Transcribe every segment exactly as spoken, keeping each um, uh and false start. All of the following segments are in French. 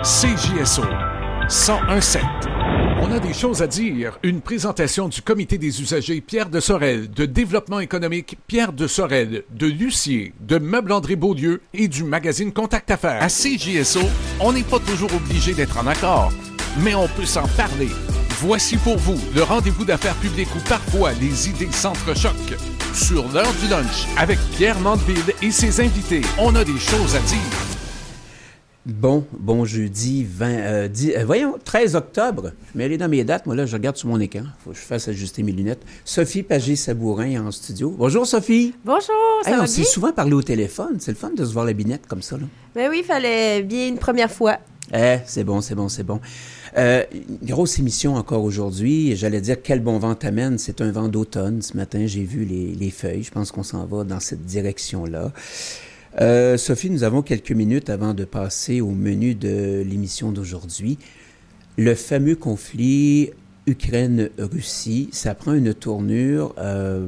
C J S O cent un sept. On a des choses à dire. Une présentation du Comité des usagers Pierre de Sorel, de Développement économique Pierre de Sorel, de Lucier, de Meubles André Beaulieu et du magazine Contact Affaires. À C J S O, on n'est pas toujours obligé d'être en accord, mais on peut s'en parler. Voici pour vous le rendez-vous d'affaires publiques où parfois les idées s'entrechoquent. Sur l'heure du lunch, avec Pierre Mandeville et ses invités, on a des choses à dire. Bon, bon jeudi, vingt, euh, dix, euh, voyons, treize octobre. Je vais aller dans mes dates. Moi, là, je regarde sur mon écran. Il faut que je fasse ajuster mes lunettes. Sophie Pagé-Sabourin en studio. Bonjour, Sophie. Bonjour, ça hey, va on bien? s'est souvent parlé au téléphone. C'est le fun de se voir la binette comme ça, là. Ben oui, il fallait bien une première fois. Eh, c'est bon, c'est bon, c'est bon. Euh, grosse émission encore aujourd'hui. J'allais dire quel bon vent t'amène. C'est un vent d'automne. Ce matin, j'ai vu les, les feuilles. Je pense qu'on s'en va dans cette direction-là. Euh, Sophie, nous avons quelques minutes avant de passer au menu de l'émission d'aujourd'hui. Le fameux conflit Ukraine-Russie, ça prend une tournure. Euh,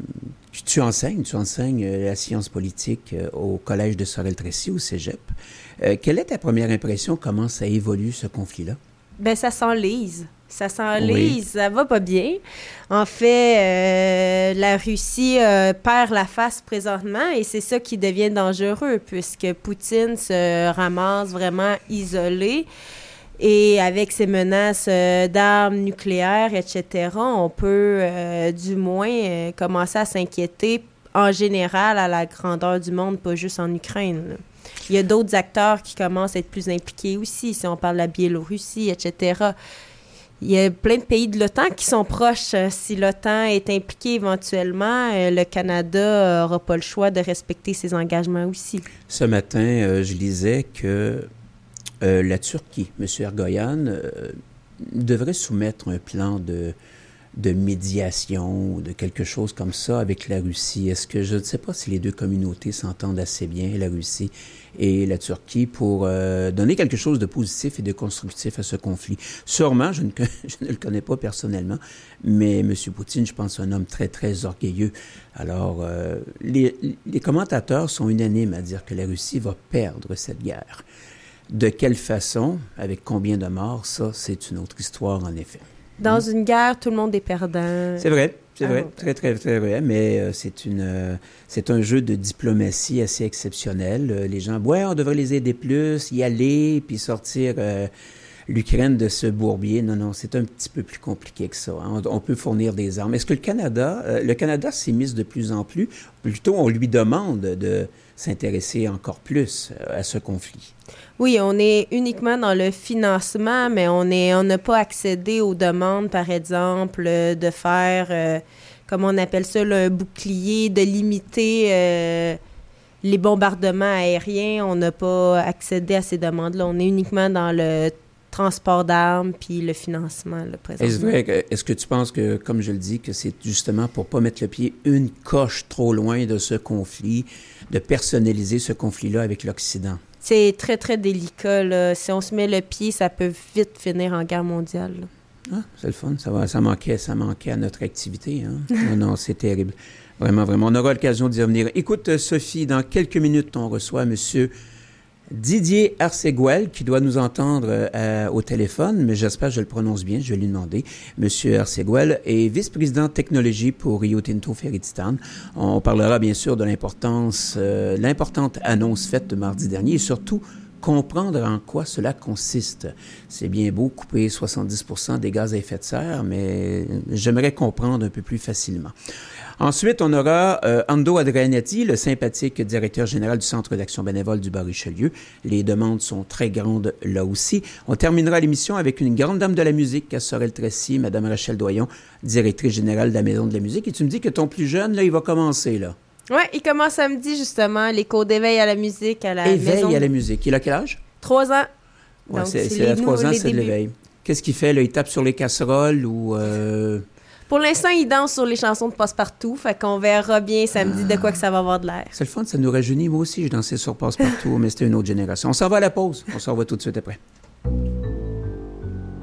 tu enseignes, tu enseignes la science politique au Collège de Sorel-Tracy, au Cégep. Euh, quelle est ta première impression? Comment ça évolue, ce conflit-là? Ben ça s'enlise. Ça s'enlise, oui. Ça va pas bien. En fait, euh, la Russie euh, perd la face présentement et c'est ça qui devient dangereux puisque Poutine se ramasse vraiment isolé et avec ses menaces euh, d'armes nucléaires, et cetera, on peut euh, du moins euh, commencer à s'inquiéter en général à la grandeur du monde, pas juste en Ukraine, là. Il y a d'autres acteurs qui commencent à être plus impliqués aussi, si on parle de la Biélorussie, et cetera. Il y a plein de pays de l'OTAN qui sont proches. Si l'OTAN est impliquée éventuellement, le Canada n'aura pas le choix de respecter ses engagements aussi. Ce matin, euh, je lisais que euh, la Turquie, M. Erdogan, euh, devrait soumettre un plan de, de médiation ou de quelque chose comme ça avec la Russie. Est-ce que je ne sais pas si les deux communautés s'entendent assez bien, la Russie et la Turquie, pour euh, donner quelque chose de positif et de constructif à ce conflit. Sûrement, je ne, je ne le connais pas personnellement, mais M. Poutine, je pense, est un homme très, très orgueilleux. Alors, euh, les, les commentateurs sont unanimes à dire que la Russie va perdre cette guerre. De quelle façon, avec combien de morts, ça, c'est une autre histoire, en effet. Dans mmh. une guerre, tout le monde est perdant. C'est vrai. C'est vrai, ah, très, très, très vrai, mais euh, c'est une, euh, c'est un jeu de diplomatie assez exceptionnel. Euh, les gens, ouais, on devrait les aider plus, y aller, puis sortir euh, l'Ukraine de ce bourbier. Non, non, c'est un petit peu plus compliqué que ça. Hein. On, on peut fournir des armes. Est-ce que le Canada, euh, le Canada s'immisce de plus en plus? Plutôt, on lui demande de s'intéresser encore plus à ce conflit. Oui, on est uniquement dans le financement, mais on est, on n'a pas accédé aux demandes, par exemple, de faire, euh, comme on appelle ça, là, un bouclier, de limiter euh, les bombardements aériens. On n'a pas accédé à ces demandes-là. On est uniquement dans le transport d'armes puis le financement, là, présentement. Est-ce vrai que, est-ce que tu penses que, comme je le dis, que c'est justement pour pas mettre le pied une coche trop loin de ce conflit, de personnaliser ce conflit-là avec l'Occident? C'est très, très délicat, là. Si on se met le pied, ça peut vite finir en guerre mondiale, là. Ah, c'est le fun. Ça, va, ça, manquait, ça manquait à notre activité. Hein? non, non, c'est terrible. Vraiment, vraiment. On aura l'occasion d'y revenir. Écoute, Sophie, dans quelques minutes, on reçoit M. Didier Arseguel, qui doit nous entendre euh, au téléphone, mais j'espère que je le prononce bien, je vais lui demander. M. Arseguel est vice-président technologie pour Rio Tinto Ferry-Titane. On parlera bien sûr de l'importance, euh, l'importante annonce faite mardi dernier et surtout comprendre en quoi cela consiste. C'est bien beau couper soixante-dix pour cent des gaz à effet de serre, mais j'aimerais comprendre un peu plus facilement. Ensuite, on aura euh, Ando Adrianetti, le sympathique directeur général du Centre d'action bénévole du Bas-Richelieu. Les demandes sont très grandes là aussi. On terminera l'émission avec une grande dame de la musique à Sorel-Tracy, Mme Rachel Doyon, directrice générale de la Maison de la musique. Et tu me dis que ton plus jeune, là, il va commencer, là. Oui, il commence samedi, justement, les cours d'éveil à la musique à la Éveil maison. à la musique. Il a quel âge? Trois ans. Ouais, Donc, c'est, c'est, c'est à trois ans, les c'est de l'éveil. Qu'est-ce qu'il fait, là? Il tape sur les casseroles ou... Euh... Pour l'instant, il danse sur les chansons de Passe-Partout, fait qu'on verra bien samedi ah. de quoi que ça va avoir de l'air. C'est le fun, ça nous rajeunit. Moi aussi, je dansais sur Passe-Partout, mais c'était une autre génération. On s'en va à la pause. On s'en va tout de suite après.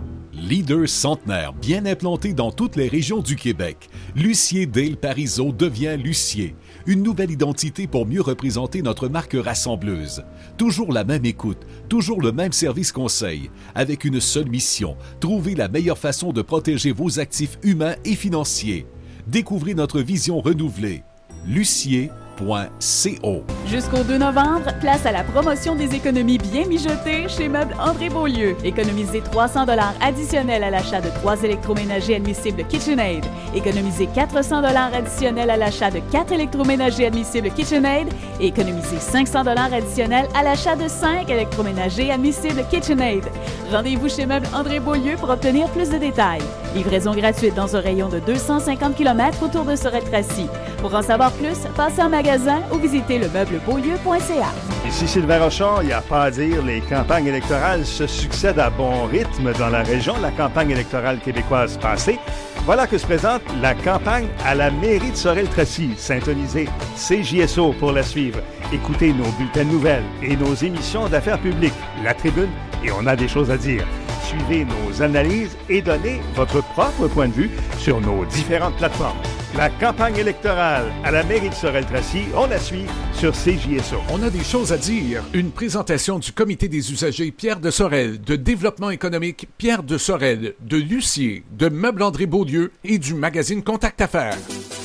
Leader centenaire bien implanté dans toutes les régions du Québec, Lucier Dale Parizeau devient Lucier. Une nouvelle identité pour mieux représenter notre marque rassembleuse. Toujours la même écoute, toujours le même service conseil, avec une seule mission, trouver la meilleure façon de protéger vos actifs humains et financiers. Découvrez notre vision renouvelée. Lucier point co. Jusqu'au deux novembre, place à la promotion des économies bien mijotées chez Meubles André Beaulieu. Économisez trois cents dollars additionnels à l'achat de trois électroménagers admissibles KitchenAid. Économisez quatre cents dollars additionnels à l'achat de quatre électroménagers admissibles KitchenAid. Et économisez cinq cents dollars additionnels à l'achat de cinq électroménagers admissibles KitchenAid. Rendez-vous chez Meubles André Beaulieu pour obtenir plus de détails. Livraison gratuite dans un rayon de deux cent cinquante kilomètres autour de Sorel-Tracy. Pour en savoir plus, passez en magasin ou visitez le meuble beaulieu point c a. Ici Sylvain Rochon, il n'y a pas à dire, les campagnes électorales se succèdent à bon rythme dans la région. La campagne électorale québécoise passée, voilà que se présente la campagne à la mairie de Sorel-Tracy. Syntonisez C J S O pour la suivre. Écoutez nos bulletins de nouvelles et nos émissions d'affaires publiques, La Tribune et On a des choses à dire. Suivez nos analyses et donnez votre propre point de vue sur nos différentes plateformes. La campagne électorale à la mairie de Sorel-Tracy, on la suit sur C J S O. On a des choses à dire. Une présentation du Comité des usagers Pierre de Sorel, de Développement économique Pierre de Sorel, de Lucier, de Meubles André Beaulieu et du magazine Contact Affaires.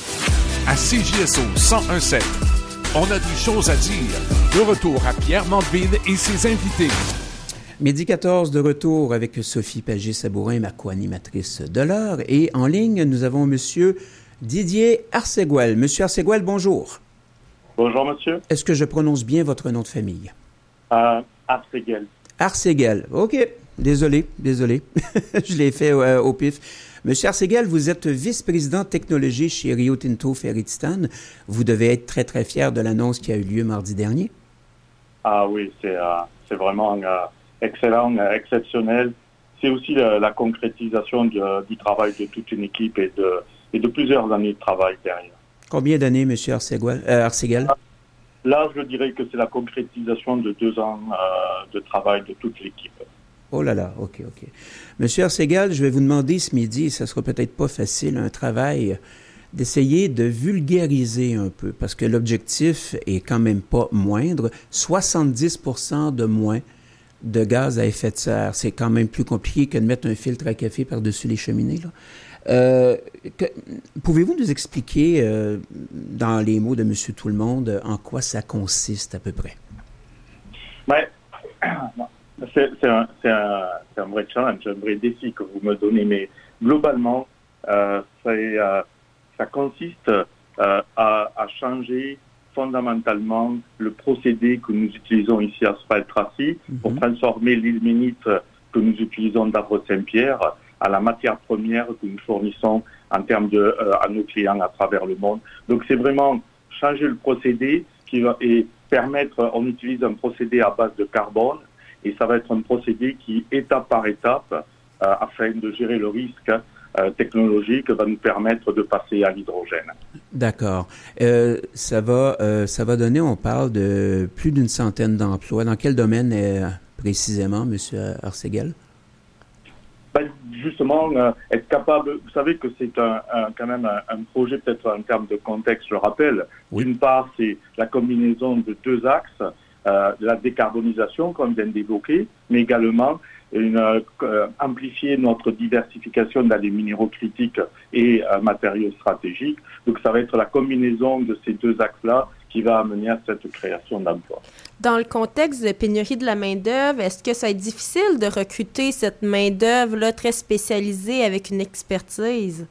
À C J S O cent un sept, on a des choses à dire. De retour à Pierre Mandeville et ses invités. Midi quatorze, de retour avec Sophie Pagé-Sabourin, ma co-animatrice de l'heure. Et en ligne, nous avons Monsieur Didier Arséguel. Monsieur Arséguel, bonjour. Bonjour, monsieur. Est-ce que je prononce bien votre nom de famille? Euh, Arséguel. Arséguel, OK. Désolé, désolé. Je l'ai fait euh, au pif. Monsieur Arséguel, vous êtes vice-président technologie chez Rio Tinto Ferry-Titane. Vous devez être très, très fier de l'annonce qui a eu lieu mardi dernier. Ah oui, c'est, euh, c'est vraiment euh, excellent, euh, exceptionnel. C'est aussi la, la concrétisation de, du travail de toute une équipe et de, et de plusieurs années de travail derrière. Combien d'années, M. Arséguel? Euh, Arséguel? Là, je dirais que c'est la concrétisation de deux ans euh, de travail de toute l'équipe. Oh là là, OK, OK. Monsieur Arséguel, je vais vous demander ce midi, ça sera peut-être pas facile, un travail d'essayer de vulgariser un peu, parce que l'objectif est quand même pas moindre. soixante-dix pour cent de moins de gaz à effet de serre. C'est quand même plus compliqué que de mettre un filtre à café par-dessus les cheminées, là. Euh, que, pouvez-vous nous expliquer, euh, dans les mots de Monsieur Tout-le-Monde, en quoi ça consiste à peu près? Ouais. C'est, c'est, un, c'est, un, c'est un vrai challenge, un vrai défi que vous me donnez, mais globalement, euh, c'est, euh, ça consiste euh, à, à changer fondamentalement le procédé que nous utilisons ici à Sorel-Tracy mm-hmm. pour transformer l'ilménite que nous utilisons d'Avre-Saint-Pierre à la matière première que nous fournissons en termes de, euh, à nos clients à travers le monde. Donc c'est vraiment changer le procédé qui va, et permettre, on utilise un procédé à base de carbone et ça va être un procédé qui, étape par étape, euh, afin de gérer le risque euh, technologique, va nous permettre de passer à l'hydrogène. D'accord. Euh, ça va, euh, ça va donner, on parle de plus d'une centaine d'emplois. Dans quel domaine euh, précisément, M. Arséguel? Ben, justement, euh, être capable, vous savez que c'est un, un, quand même un, un projet, peut-être en termes de contexte, je le rappelle. Oui. D'une part, c'est la combinaison de deux axes, euh, de la décarbonisation, comme vient d'évoquer, mais également une, euh, amplifier notre diversification dans les minéraux critiques et euh, matériaux stratégiques. Donc, ça va être la combinaison de ces deux axes-là qui va amener à cette création d'emplois. Dans le contexte de pénurie de la main-d'œuvre, est-ce que ça va être difficile de recruter cette main-d'œuvre-là très spécialisée avec une expertise?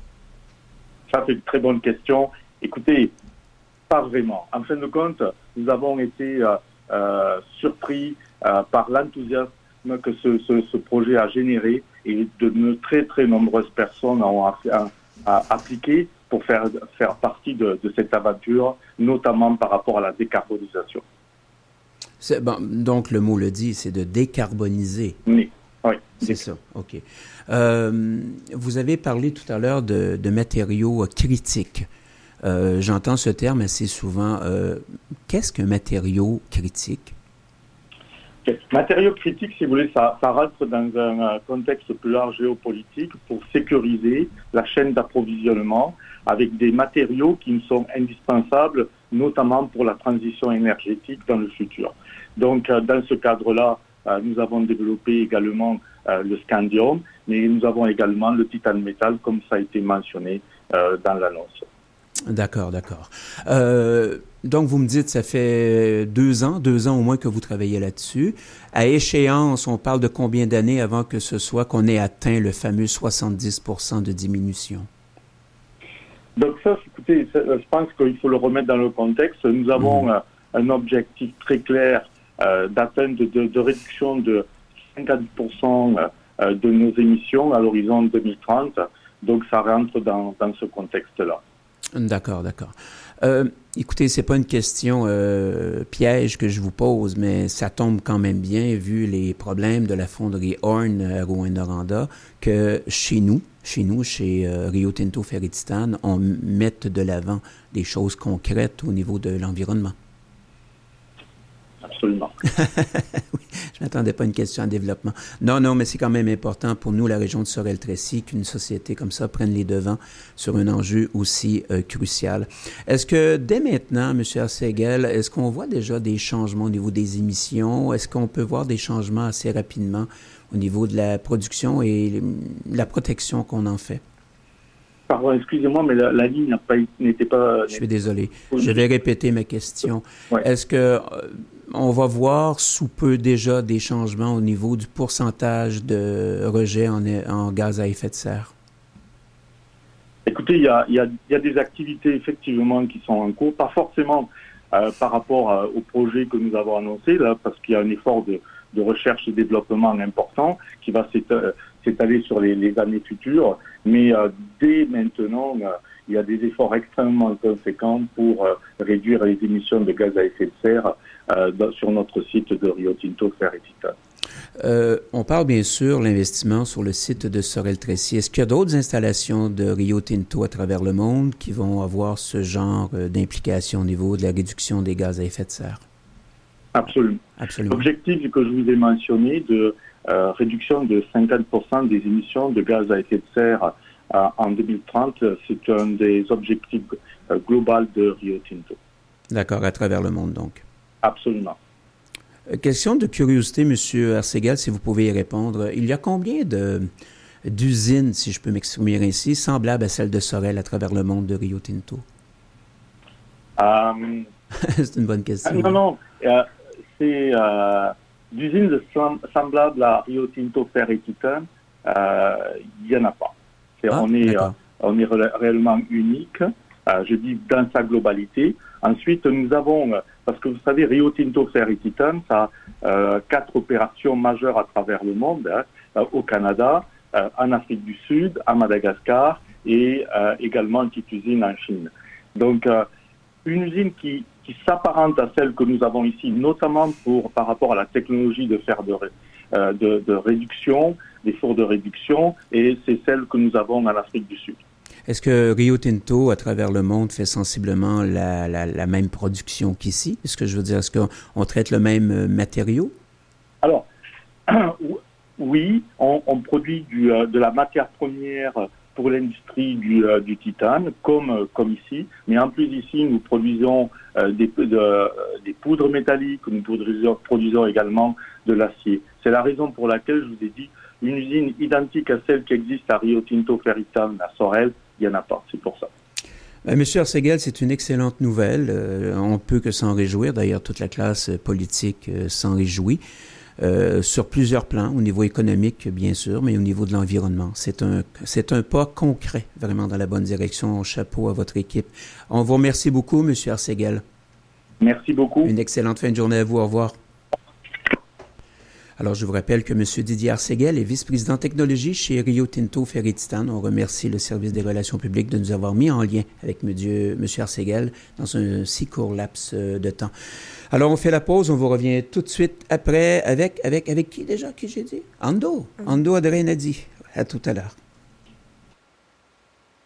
Ça, c'est une très bonne question. Écoutez, pas vraiment. En fin de compte, nous avons été euh, euh, surpris euh, par l'enthousiasme que ce, ce, ce projet a généré et de, de très, très nombreuses personnes ont a, a, a appliqué pour faire, faire partie de, de cette aventure, notamment par rapport à la décarbonisation. C'est, bon, donc, le mot le dit, c'est de décarboniser. Oui, oui. C'est ça, OK. Euh, vous avez parlé tout à l'heure de, de matériaux critiques. Euh, j'entends ce terme assez souvent. Euh, qu'est-ce qu'un matériau critique? Okay. Matériaux critiques, si vous voulez, ça, ça rentre dans un contexte plus large géopolitique pour sécuriser la chaîne d'approvisionnement avec des matériaux qui nous sont indispensables, notamment pour la transition énergétique dans le futur. Donc, euh, dans ce cadre-là, euh, nous avons développé également euh, le scandium, mais nous avons également le titane métal, comme ça a été mentionné euh, dans l'annonce. D'accord, d'accord. Euh, donc, vous me dites, ça fait deux ans, deux ans au moins que vous travaillez là-dessus. À échéance, on parle de combien d'années avant que ce soit qu'on ait atteint le fameux soixante-dix pour cent de diminution? Donc ça, écoutez, je pense qu'il faut le remettre dans le contexte. Nous avons mmh. euh, un objectif très clair euh, d'atteinte de, de, de réduction de cinquante pour cent euh, de nos émissions à l'horizon deux mille trente. Donc ça rentre dans, dans ce contexte-là. D'accord, d'accord. Euh, écoutez, c'est pas une question euh, piège que je vous pose, mais ça tombe quand même bien vu les problèmes de la fonderie Horn à Rouyn-Noranda que chez nous, chez nous, chez euh, Rio Tinto Ferry Titane, on mette de l'avant des choses concrètes au niveau de l'environnement. Absolument. Oui, je ne m'attendais pas à une question en développement. Non, non, mais c'est quand même important pour nous, la région de Sorel-Tracy, qu'une société comme ça prenne les devants sur un enjeu aussi euh, crucial. Est-ce que dès maintenant, M. Arseguel, est-ce qu'on voit déjà des changements au niveau des émissions? Est-ce qu'on peut voir des changements assez rapidement au niveau de la production et la protection qu'on en fait? Pardon, excusez-moi, mais la, la ligne n'a pas, n'était pas... Je suis désolé. Je vais répéter ma question. Ouais. Est-ce que euh, on va voir sous peu déjà des changements au niveau du pourcentage de rejet en, en gaz à effet de serre? Écoutez, il y a, y a, y a des activités effectivement qui sont en cours, pas forcément euh, par rapport à, au projet que nous avons annoncé, là, parce qu'il y a un effort de, de recherche et développement important qui va s'étaler sur les, les années futures, mais euh, dès maintenant, euh, il y a des efforts extrêmement conséquents pour euh, réduire les émissions de gaz à effet de serre euh, dans, sur notre site de Rio Tinto Ferry Titane. Euh, on parle bien sûr de l'investissement sur le site de Sorel-Tracy. Est-ce qu'il y a d'autres installations de Rio Tinto à travers le monde qui vont avoir ce genre euh, d'implication au niveau de la réduction des gaz à effet de serre? Absolument. Absolument. L'objectif que je vous ai mentionné de euh, réduction de cinquante pour cent des émissions de gaz à effet de serre euh, en deux mille trente, c'est un des objectifs euh, globaux de Rio Tinto. D'accord, à travers le monde donc. Absolument. Euh, question de curiosité, M. Arseguel, si vous pouvez y répondre. Il y a combien de, d'usines, si je peux m'exprimer ainsi, semblables à celle de Sorel à travers le monde de Rio Tinto? Euh, c'est une bonne question. Non, non. Euh, c'est euh, d'usines de sem- semblables à Rio Tinto Ferry Titane, euh, il n'y en a pas. C'est, ah, on est, euh, on est ré- réellement unique, euh, je dis dans sa globalité. Ensuite, nous avons, parce que vous savez, Rio Tinto Ferry Titane, ça a euh, quatre opérations majeures à travers le monde, hein, au Canada, euh, en Afrique du Sud, à Madagascar et euh, également une petite usine en Chine. Donc, euh, une usine qui, qui s'apparente à celle que nous avons ici, notamment pour, par rapport à la technologie de fer de, euh, de, de réduction, des fours de réduction, et c'est celle que nous avons en Afrique du Sud. Est-ce que Rio Tinto, à travers le monde, fait sensiblement la, la, la même production qu'ici? Est-ce que je veux dire, est-ce qu'on on traite le même matériau? Alors, oui, on, on produit du, de la matière première pour l'industrie du, euh, du titane, comme, euh, comme ici. Mais en plus ici, nous produisons euh, des, de, euh, des poudres métalliques, nous produisons, produisons également de l'acier. C'est la raison pour laquelle je vous ai dit, une usine identique à celle qui existe à Rio Tinto Ferry Titane, à Sorel, il n'y en a pas, c'est pour ça. Ben, Monsieur Arseguel, c'est une excellente nouvelle. Euh, on ne peut que s'en réjouir. D'ailleurs, toute la classe politique euh, s'en réjouit. Euh, sur plusieurs plans, au niveau économique, bien sûr, mais au niveau de l'environnement. C'est un, c'est un pas concret, vraiment dans la bonne direction. Chapeau à votre équipe. On vous remercie beaucoup, M. Arseguel. Merci beaucoup. Une excellente fin de journée à vous. Au revoir. Alors, je vous rappelle que M. Didier Arseguel est vice-président technologie chez Rio Tinto Ferry Titane. On remercie le service des relations publiques de nous avoir mis en lien avec M. Arseguel dans un si court laps de temps. Alors, on fait la pause. On vous revient tout de suite après avec, avec, avec qui déjà, qui j'ai dit? Ando. Ando Adrenadi. À tout à l'heure.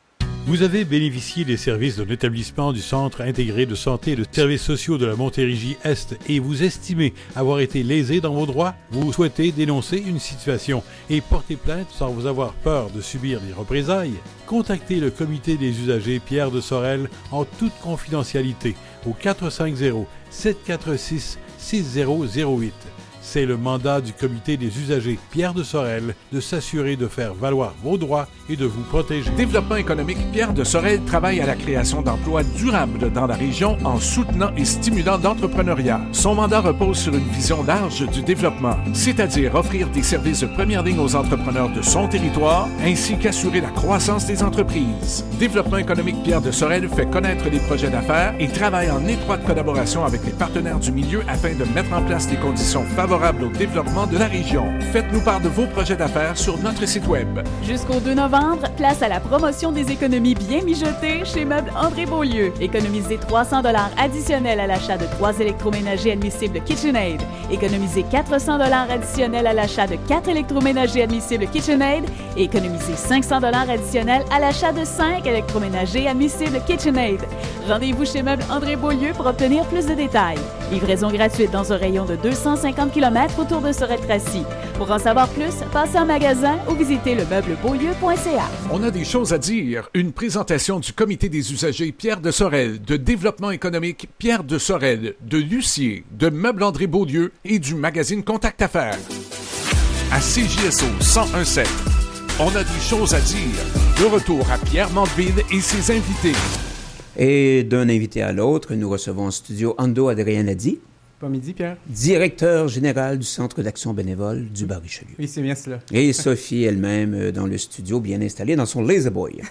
Vous avez bénéficié des services de l'établissement du Centre intégré de santé et de services sociaux de la Montérégie-Est et vous estimez avoir été lésé dans vos droits? Vous souhaitez dénoncer une situation et porter plainte sans vous avoir peur de subir des représailles? Contactez le comité des usagers Pierre de Sorel en toute confidentialité au quatre cinq zéro, sept quatre six, six zéro zéro huit. C'est le mandat du comité des usagers Pierre de Sorel de s'assurer de faire valoir vos droits et de vous protéger. Développement économique Pierre de Sorel travaille à la création d'emplois durables dans la région en soutenant et stimulant l'entrepreneuriat. Son mandat repose sur une vision large du développement, c'est-à-dire offrir des services de première ligne aux entrepreneurs de son territoire, ainsi qu'assurer la croissance des entreprises. Développement économique Pierre de Sorel fait connaître les projets d'affaires et travaille en étroite collaboration avec les partenaires du milieu afin de mettre en place des conditions favorables au développement de la région. Faites-nous part de vos projets d'affaires sur notre site Web. Jusqu'au deux novembre, place à la promotion des économies bien mijotées chez Meubles André Beaulieu. Économisez trois cents dollars additionnels à l'achat de trois électroménagers admissibles KitchenAid. Économisez quatre cents dollars additionnels à l'achat de quatre électroménagers admissibles KitchenAid. Et économisez cinq cents dollars additionnels à l'achat de cinq électroménagers admissibles KitchenAid. Rendez-vous chez Meubles André Beaulieu pour obtenir plus de détails. Livraison gratuite dans un rayon de deux cent cinquante kilomètres autour de Sorel-Tracy. Pour en savoir plus, passez en magasin ou visitez le meuble beaulieu point c a. On a des choses à dire. Une présentation du comité des usagers Pierre de Sorel, de développement économique Pierre de Sorel, de Lucier, de Meubles André Beaulieu et du magazine Contact Affaires. À C J S O cent un sept, on a des choses à dire. De retour à Pierre Mandeville et ses invités. Et d'un invité à l'autre, nous recevons en studio Ando Adrianadi. Bon midi, Pierre. Directeur général du Centre d'action bénévole du Bas-Richelieu. Oui, c'est bien cela. Et Sophie elle-même dans le studio, bien installée dans son Lazy Boy.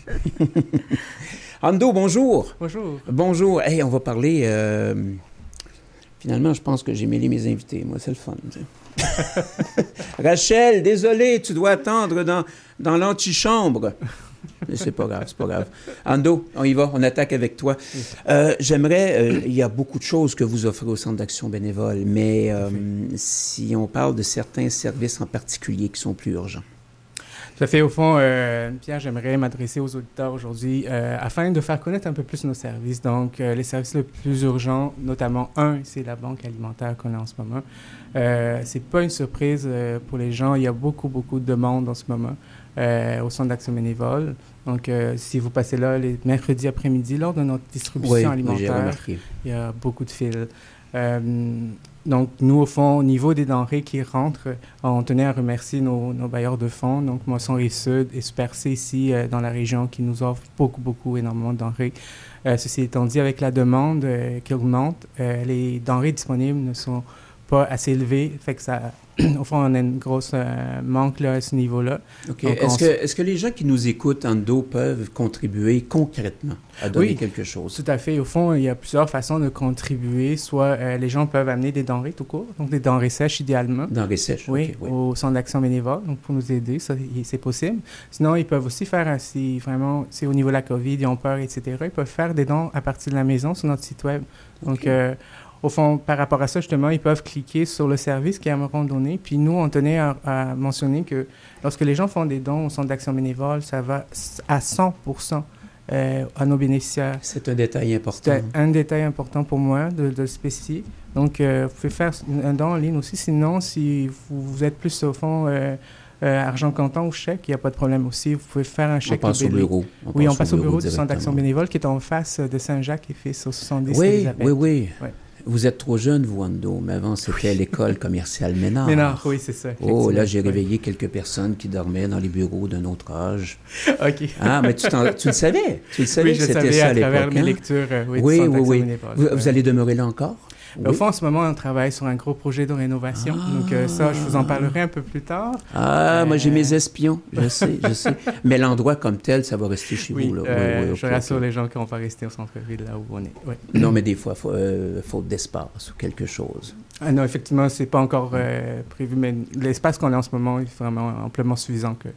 Ando, bonjour. Bonjour. Bonjour. Hey, on va parler... Euh... Finalement, je pense que j'ai mêlé mes invités. Moi, c'est le fun. Rachel, désolé, tu dois attendre dans, dans l'antichambre. Mais c'est pas grave, c'est pas grave. Ando, on y va, on attaque avec toi. Euh, j'aimerais, euh, il y a beaucoup de choses que vous offrez au Centre d'action bénévole, mais euh, si on parle de certains services en particulier qui sont plus urgents. Tout à fait. Au fond, euh, Pierre, j'aimerais m'adresser aux auditeurs aujourd'hui euh, afin de faire connaître un peu plus nos services. Donc, euh, les services les plus urgents, notamment un, c'est la banque alimentaire qu'on a en ce moment. Euh, c'est pas une surprise euh, pour les gens. Il y a beaucoup, beaucoup de demandes en ce moment euh, au Centre d'action bénévole. Donc, euh, si vous passez là les mercredis après-midi, lors de notre distribution oui, alimentaire, il y a beaucoup de fils. Euh, donc, nous, au fond, au niveau des denrées qui rentrent, on tenait à remercier nos, nos bailleurs de fonds, donc Moisson et Sud et Super C ici euh, dans la région qui nous offrent beaucoup, beaucoup, énormément de denrées. Euh, ceci étant dit, avec la demande euh, qui augmente, euh, les denrées disponibles ne sont pas assez élevées, fait que ça... Au fond, on a une grosse euh, manque là, à ce niveau-là. OK. Est-ce que, est-ce que les gens qui nous écoutent, Ando, peuvent contribuer concrètement à donner oui, quelque chose? Tout à fait. Au fond, il y a plusieurs façons de contribuer. Soit euh, les gens peuvent amener des denrées tout court, donc des denrées sèches idéalement. Denrées sèches, oui, OK. Oui, au Centre d'action bénévole, donc pour nous aider, ça, c'est possible. Sinon, ils peuvent aussi faire, si vraiment, c'est au niveau de la COVID, ils ont peur, et cetera, ils peuvent faire des dons à partir de la maison sur notre site Web. Donc, okay. euh, Au fond, par rapport à ça, justement, ils peuvent cliquer sur le service qu'ils aimeront donner. Puis nous, on tenait à, à mentionner que lorsque les gens font des dons au Centre d'action bénévole, ça va à cent pour cent euh, à nos bénéficiaires. C'est un détail important. C'est un, un détail important pour moi de, de le spécifier. Donc, euh, vous pouvez faire un don en ligne aussi. Sinon, si vous, vous êtes plus au fond... Euh, Euh, argent comptant ou chèque, il n'y a pas de problème aussi. Vous pouvez faire un chèque. On passe au bureau. On oui, passe on passe au bureau, bureau du Centre d'action bénévole qui est en face de Saint-Jacques et fait sur soixante-dix. Oui, oui, oui. Ouais. Vous êtes trop jeune, vous, Ando, mais avant, c'était oui. l'école commerciale Ménard. Ménard, oui, c'est ça. Oh, là, j'ai réveillé oui. quelques personnes qui dormaient dans les bureaux d'un autre âge. OK. Ah, mais tu, tu le savais. Tu le savais oui, que je c'était savais ça à, à travers l'époque, mes hein? lectures. Euh, oui, oui, du oui, oui. Vous, ouais. vous allez demeurer là encore? Oui. Au fond, en ce moment, on travaille sur un gros projet de rénovation. Ah. Donc, euh, ça, je vous en parlerai un peu plus tard. Ah, euh... moi, j'ai mes espions. Je sais, je sais. Mais l'endroit comme tel, ça va rester chez oui, vous. Là. Euh, oui, oui, je okay, rassure okay. les gens qu'on va rester au centre-ville, là où on est. Oui. Non, mais des fois, faut, euh, faute d'espace ou quelque chose. Ah non, effectivement, c'est pas encore euh, prévu, mais l'espace qu'on a en ce moment est vraiment amplement suffisant que...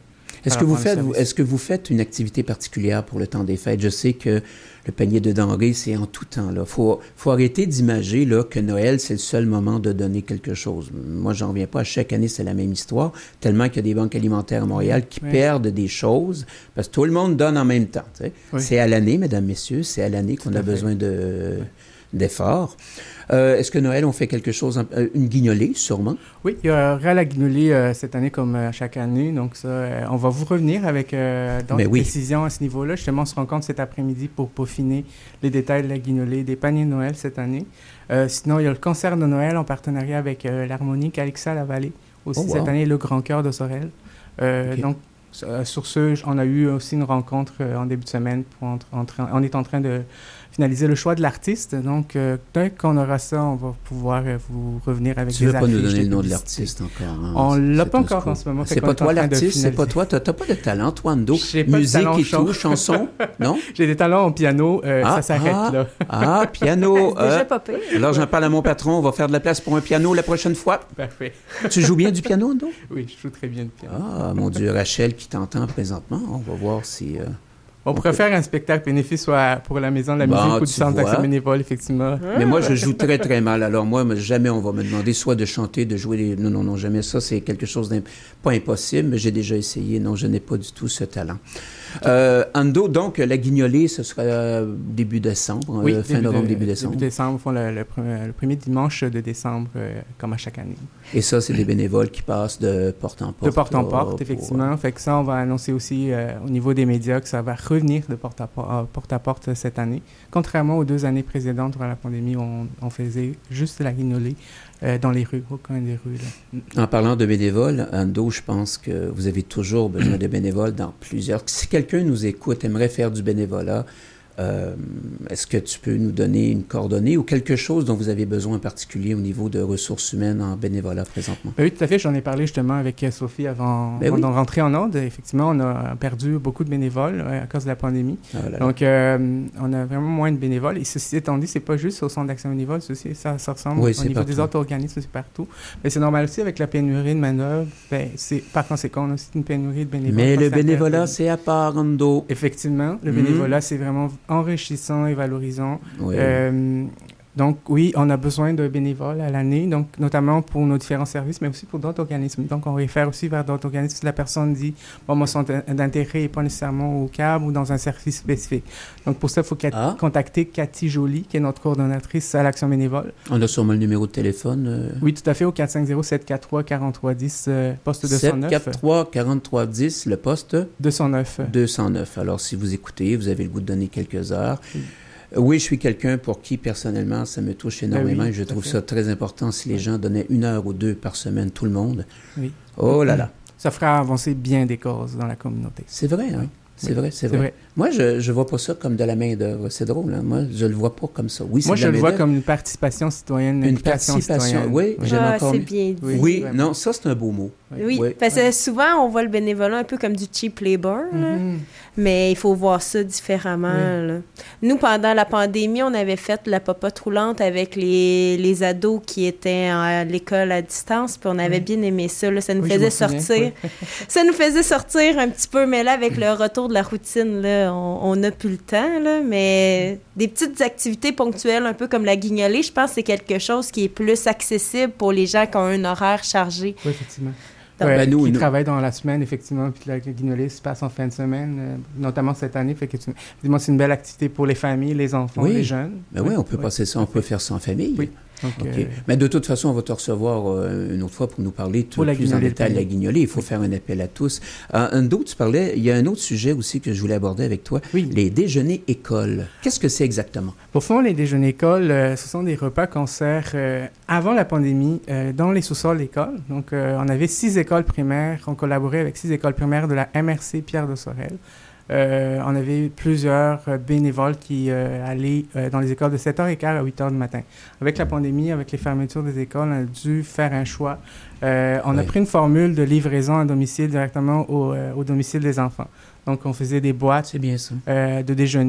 Est-ce que, vous faites, vous, est-ce que vous faites une activité particulière pour le temps des fêtes? Je sais que le panier de denrées, c'est en tout temps. Il faut, faut arrêter d'imager là, que Noël, c'est le seul moment de donner quelque chose. Moi, j'en reviens pas. Chaque année, c'est la même histoire, tellement qu'il y a des banques alimentaires à Montréal qui oui. perdent des choses parce que tout le monde donne en même temps. Oui. C'est à l'année, mesdames, messieurs, c'est à l'année qu'on tout a besoin de, d'efforts. Euh, est-ce que Noël, on fait quelque chose, euh, une guignolée, sûrement? Oui, il y aura la guignolée euh, cette année comme euh, chaque année. Donc, ça, euh, on va vous revenir avec euh, d'autres oui. précisions à ce niveau-là. Justement, on se rencontre cet après-midi pour peaufiner les détails de la guignolée, des paniers de Noël cette année. Euh, sinon, il y a le concert de Noël en partenariat avec euh, l'harmonique Alexa Lavallée, aussi oh, wow. cette année, le Grand Chœur de Sorel. Euh, okay. Donc, euh, sur ce, on a eu aussi une rencontre euh, en début de semaine. Pour entre, entre, on est en train de finaliser le choix de l'artiste. Donc, euh, dès qu'on aura ça, on va pouvoir euh, vous revenir avec tu des affiches. Tu ne veux pas nous donner le nom de l'artiste encore? Hein? On ne l'a pas encore en ce moment. C'est pas toi l'artiste, c'est pas toi. Tu n'as pas de talent, toi, Ando. Musique et tout, chanson, non? J'ai des talents en piano, euh, ah, ça s'arrête ah, là. Ah, piano. C'est déjà pas pire. Alors, j'en parle à mon patron, on va faire de la place pour un piano la prochaine fois. Parfait. Tu joues bien du piano, Ando? Oui, je joue très bien du piano. Ah, mon Dieu, Rachel qui t'entend présentement, on va voir si... Euh... On pourrait faire un spectacle bénéfice soit pour la Maison de la Musique bon, ou du Centre d'action bénévole, effectivement. Mais moi, je joue très, très mal. Alors moi, jamais on va me demander soit de chanter, de jouer. Les... Non, non, non, jamais. Ça, c'est quelque chose d'imp... pas impossible, mais j'ai déjà essayé. Non, je n'ai pas du tout ce talent. Euh, Ando, donc, la guignolée, ce sera euh, début décembre, oui, euh, fin début novembre, de, début décembre. Début décembre, font le, le, le premier dimanche de décembre, euh, comme à chaque année. Et ça, c'est des bénévoles qui passent de porte en porte. De porte en porte, pour... effectivement. Fait que ça, on va annoncer aussi euh, au niveau des médias que ça va revenir de porte à porte, porte à porte cette année. Contrairement aux deux années précédentes, durant la pandémie, on, on faisait juste la guignolée euh, dans les rues, au coin des rues. Là. En parlant de bénévoles, Ando, je pense que vous avez toujours besoin de bénévoles dans plusieurs... Si quelqu'un nous écoute, aimerait faire du bénévolat, Euh, est-ce que tu peux nous donner une coordonnée ou quelque chose dont vous avez besoin en particulier au niveau de ressources humaines en bénévolat présentement? Ben oui, tout à fait. J'en ai parlé justement avec Sophie avant, ben avant oui. de rentrer en onde. Effectivement, on a perdu beaucoup de bénévoles ouais, à cause de la pandémie. Ah là là. Donc, euh, on a vraiment moins de bénévoles. Et ceci étant dit, c'est pas juste au Centre d'action bénévole. Ceci, ça, ça ressemble oui, au niveau partout. des autres organismes, c'est partout. Mais c'est normal aussi avec la pénurie de main-d'œuvre. Ben, c'est, par conséquent, on a aussi une pénurie de bénévoles. Mais le bénévolat, c'est à part, Ando. Effectivement, le mmh. bénévolat, c'est vraiment enrichissant et valorisant. Oui. Euh, donc, oui, on a besoin de bénévoles à l'année, donc notamment pour nos différents services, mais aussi pour d'autres organismes. Donc, on réfère aussi vers d'autres organismes si la personne dit « Bon, mon centre d'intérêt n'est pas nécessairement au C A B ou dans un service spécifique. » Donc, pour ça, il faut ah. contacter Cathy Joly, qui est notre coordonnatrice à l'Action bénévole. On a sûrement le numéro de téléphone. Euh... Oui, tout à fait, au quatre cinq zéro, sept quatre trois, quatre trois un zéro, euh, poste deux cent neuf. sept quatre trois, quatre trois un zéro, le poste deux cent neuf. deux cent neuf. Alors, si vous écoutez, vous avez le goût de donner quelques heures. Oui. Oui, je suis quelqu'un pour qui, personnellement, ça me touche énormément. Ben oui, je trouve ça très important si les gens donnaient une heure ou deux par semaine, tout le monde. Oui. Oh là là. Ça fera avancer bien des causes dans la communauté. C'est vrai, hein? C'est oui, vrai, c'est, c'est vrai. vrai. Moi, je ne vois pas ça comme de la main-d'œuvre. C'est drôle, hein? Moi, je ne le vois pas comme ça. Oui, c'est Moi, de je la le vois main-d'œuvre. comme une participation citoyenne, une, une participation citoyenne. Oui, ah, j'aime encore c'est mieux. bien dit. Oui, oui non, ça, c'est un beau mot. Oui, oui, oui. parce que ouais. souvent, on voit le bénévolat un peu comme du cheap labor, là. Mm-hmm. Mais il faut voir ça différemment. Oui. Là. Nous, pendant la pandémie, on avait fait la popote roulante avec les, les ados qui étaient à l'école à distance, puis on avait oui. bien aimé ça. Là. Ça nous oui, faisait sortir. Oui. Ça nous faisait sortir un petit peu, mais là, avec le retour de la routine, là, on n'a plus le temps. Là, mais des petites activités ponctuelles, un peu comme la guignolée, je pense que c'est quelque chose qui est plus accessible pour les gens qui ont un horaire chargé. Oui, effectivement. Donc, ouais, ben nous, qui nous... travaillent dans la semaine, effectivement, puis la guignolée se passe en fin de semaine, euh, notamment cette année. Fait que tu... Dis-moi, c'est une belle activité pour les familles, les enfants, oui. les jeunes. Ben oui, oui on peut oui. passer ça, on peut faire ça en famille. Oui. Donc, okay. euh... Mais de toute façon, on va te recevoir euh, une autre fois pour nous parler tout pour plus en détail de la guignolée. Il faut oui. faire un appel à tous. Euh, un d'autre, tu parlais, il y a un autre sujet aussi que je voulais aborder avec toi, oui. les déjeuners écoles. Qu'est-ce que c'est exactement? Au fond, les déjeuners écoles, euh, ce sont des repas qu'on sert euh, avant la pandémie euh, dans les sous-sols d'école. Donc, euh, on avait six écoles primaires, on collaborait avec six écoles primaires de la M R C Pierre de Sorel. Euh, on avait plusieurs euh, bénévoles qui euh, allaient euh, dans les écoles de sept heures quinze à huit heures du matin. Avec la pandémie, avec les fermetures des écoles, on a dû faire un choix. Euh, on oui. a pris une formule de livraison à domicile directement au, euh, au domicile des enfants. Donc, on faisait des boîtes C'est bien ça. Euh, de déjeuner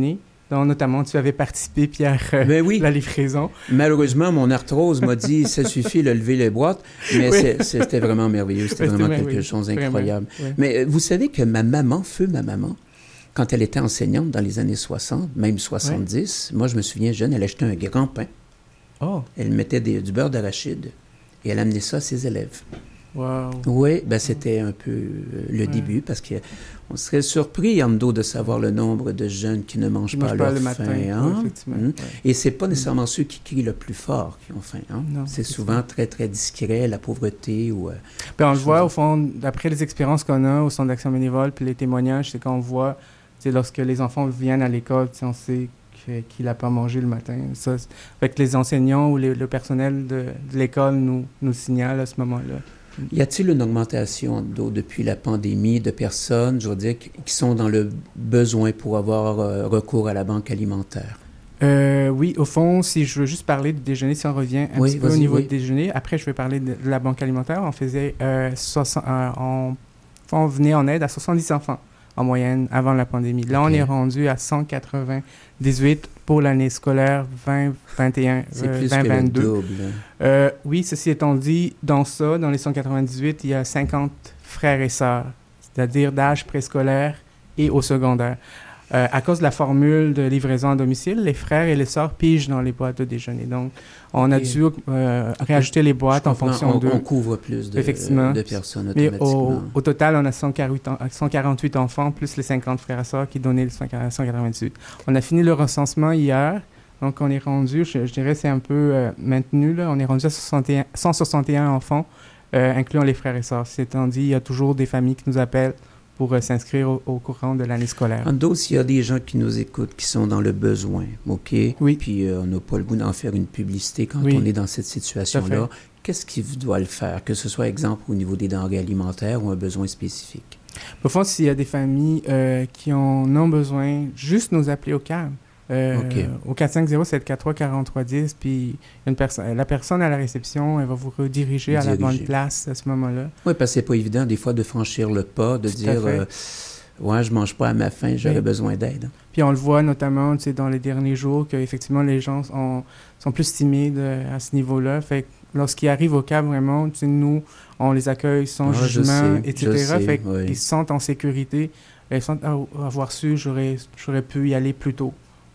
dont notamment tu avais participé, Pierre, euh, ben oui. la livraison. Malheureusement, mon arthrose m'a dit ça suffit de lever les boîtes, mais oui. c'est, c'était vraiment merveilleux, c'était oui, vraiment c'était, quelque oui, chose d'incroyable. Oui. Mais vous savez que ma maman, feu ma maman, quand elle était enseignante dans les années soixante, même soixante-dix, oui. moi je me souviens jeune, elle achetait un grand pain. Oh. Elle mettait des, du beurre d'arachide et elle amenait ça à ses élèves. Wow. Oui, ben c'était un peu le ouais. début parce qu'on serait surpris, Ando, de savoir le nombre de jeunes qui ne mangent qui pas leur faim. Hein? Oui, hum. ouais. Et c'est pas nécessairement mmh. ceux qui crient le plus fort qui ont faim. Hein? Non, c'est souvent très, très discret, la pauvreté ou... Euh, ben, on le voit, au fond, d'après les expériences qu'on a au Centre d'action bénévole, puis les témoignages, c'est qu'on voit, lorsque les enfants viennent à l'école, on sait qu'il n'a pas mangé le matin. Ça, fait que les enseignants ou les, le personnel de, de l'école nous, nous signalent à ce moment-là. Y a-t-il une augmentation d'eau depuis la pandémie de personnes, je veux dire, qui sont dans le besoin pour avoir euh, recours à la banque alimentaire? Euh, oui, au fond, si je veux juste parler du déjeuner, si on revient un oui, petit peu au niveau oui. du déjeuner, après je vais parler de, de la banque alimentaire. On faisait, euh, soixante, euh, on, on venait en aide à soixante-dix enfants en moyenne avant la pandémie. Là, okay. on est rendu à cent quatre-vingt-dix-huit pour l'année scolaire vingt vingt et un, c'est euh, plus vingt vingt-deux. Que le double. Euh, oui, ceci étant dit, dans ça, dans les cent quatre-vingt-dix-huit, il y a cinquante frères et sœurs, c'est-à-dire d'âge préscolaire et au secondaire. Euh, à cause de la formule de livraison à domicile, les frères et les sœurs pigent dans les boîtes de déjeuner. Donc, on a et dû euh, réajouter les boîtes en fonction de... On couvre plus de, Effectivement. de personnes automatiquement. Mais au, au total, on a cent quarante-huit enfants, plus les cinquante frères et sœurs qui donnaient le cent quatre-vingt-dix-huit. On a fini le recensement hier, donc on est rendu, je, je dirais c'est un peu euh, maintenu, là, on est rendu à soixante et un, cent soixante et un enfants, euh, incluant les frères et sœurs. C'est étant dit, il y a toujours des familles qui nous appellent pour euh, s'inscrire au, au courant de l'année scolaire. Ando, s'il y a des gens qui nous écoutent, qui sont dans le besoin, OK? Oui. Puis euh, on n'a pas le goût d'en faire une publicité quand oui. on est dans cette situation-là, qu'est-ce qu'ils doivent faire? Que ce soit, exemple, au niveau des denrées alimentaires ou un besoin spécifique? Au fond, s'il y a des familles euh, qui en ont besoin, juste nous appeler au C A M. Euh, okay. Au quatre cinq zéro sept quatre trois quatre trois un zéro, puis une perso- la personne à la réception, elle va vous rediriger Diriger. à la bonne place à ce moment-là. Oui, parce que c'est pas évident des fois de franchir le pas, de Tout dire euh, « Ouais, je mange pas à ma faim, j'aurais oui. besoin d'aide. » Puis on le voit notamment dans les derniers jours qu'effectivement les gens ont, sont plus timides à ce niveau-là. Fait que lorsqu'ils arrivent au C A M, vraiment, nous, on les accueille sans ah, jugement, sais, et cetera. Fait qu'ils oui. se sentent en sécurité. Ils sentent ah, avoir su, j'aurais, j'aurais pu y aller plus tôt.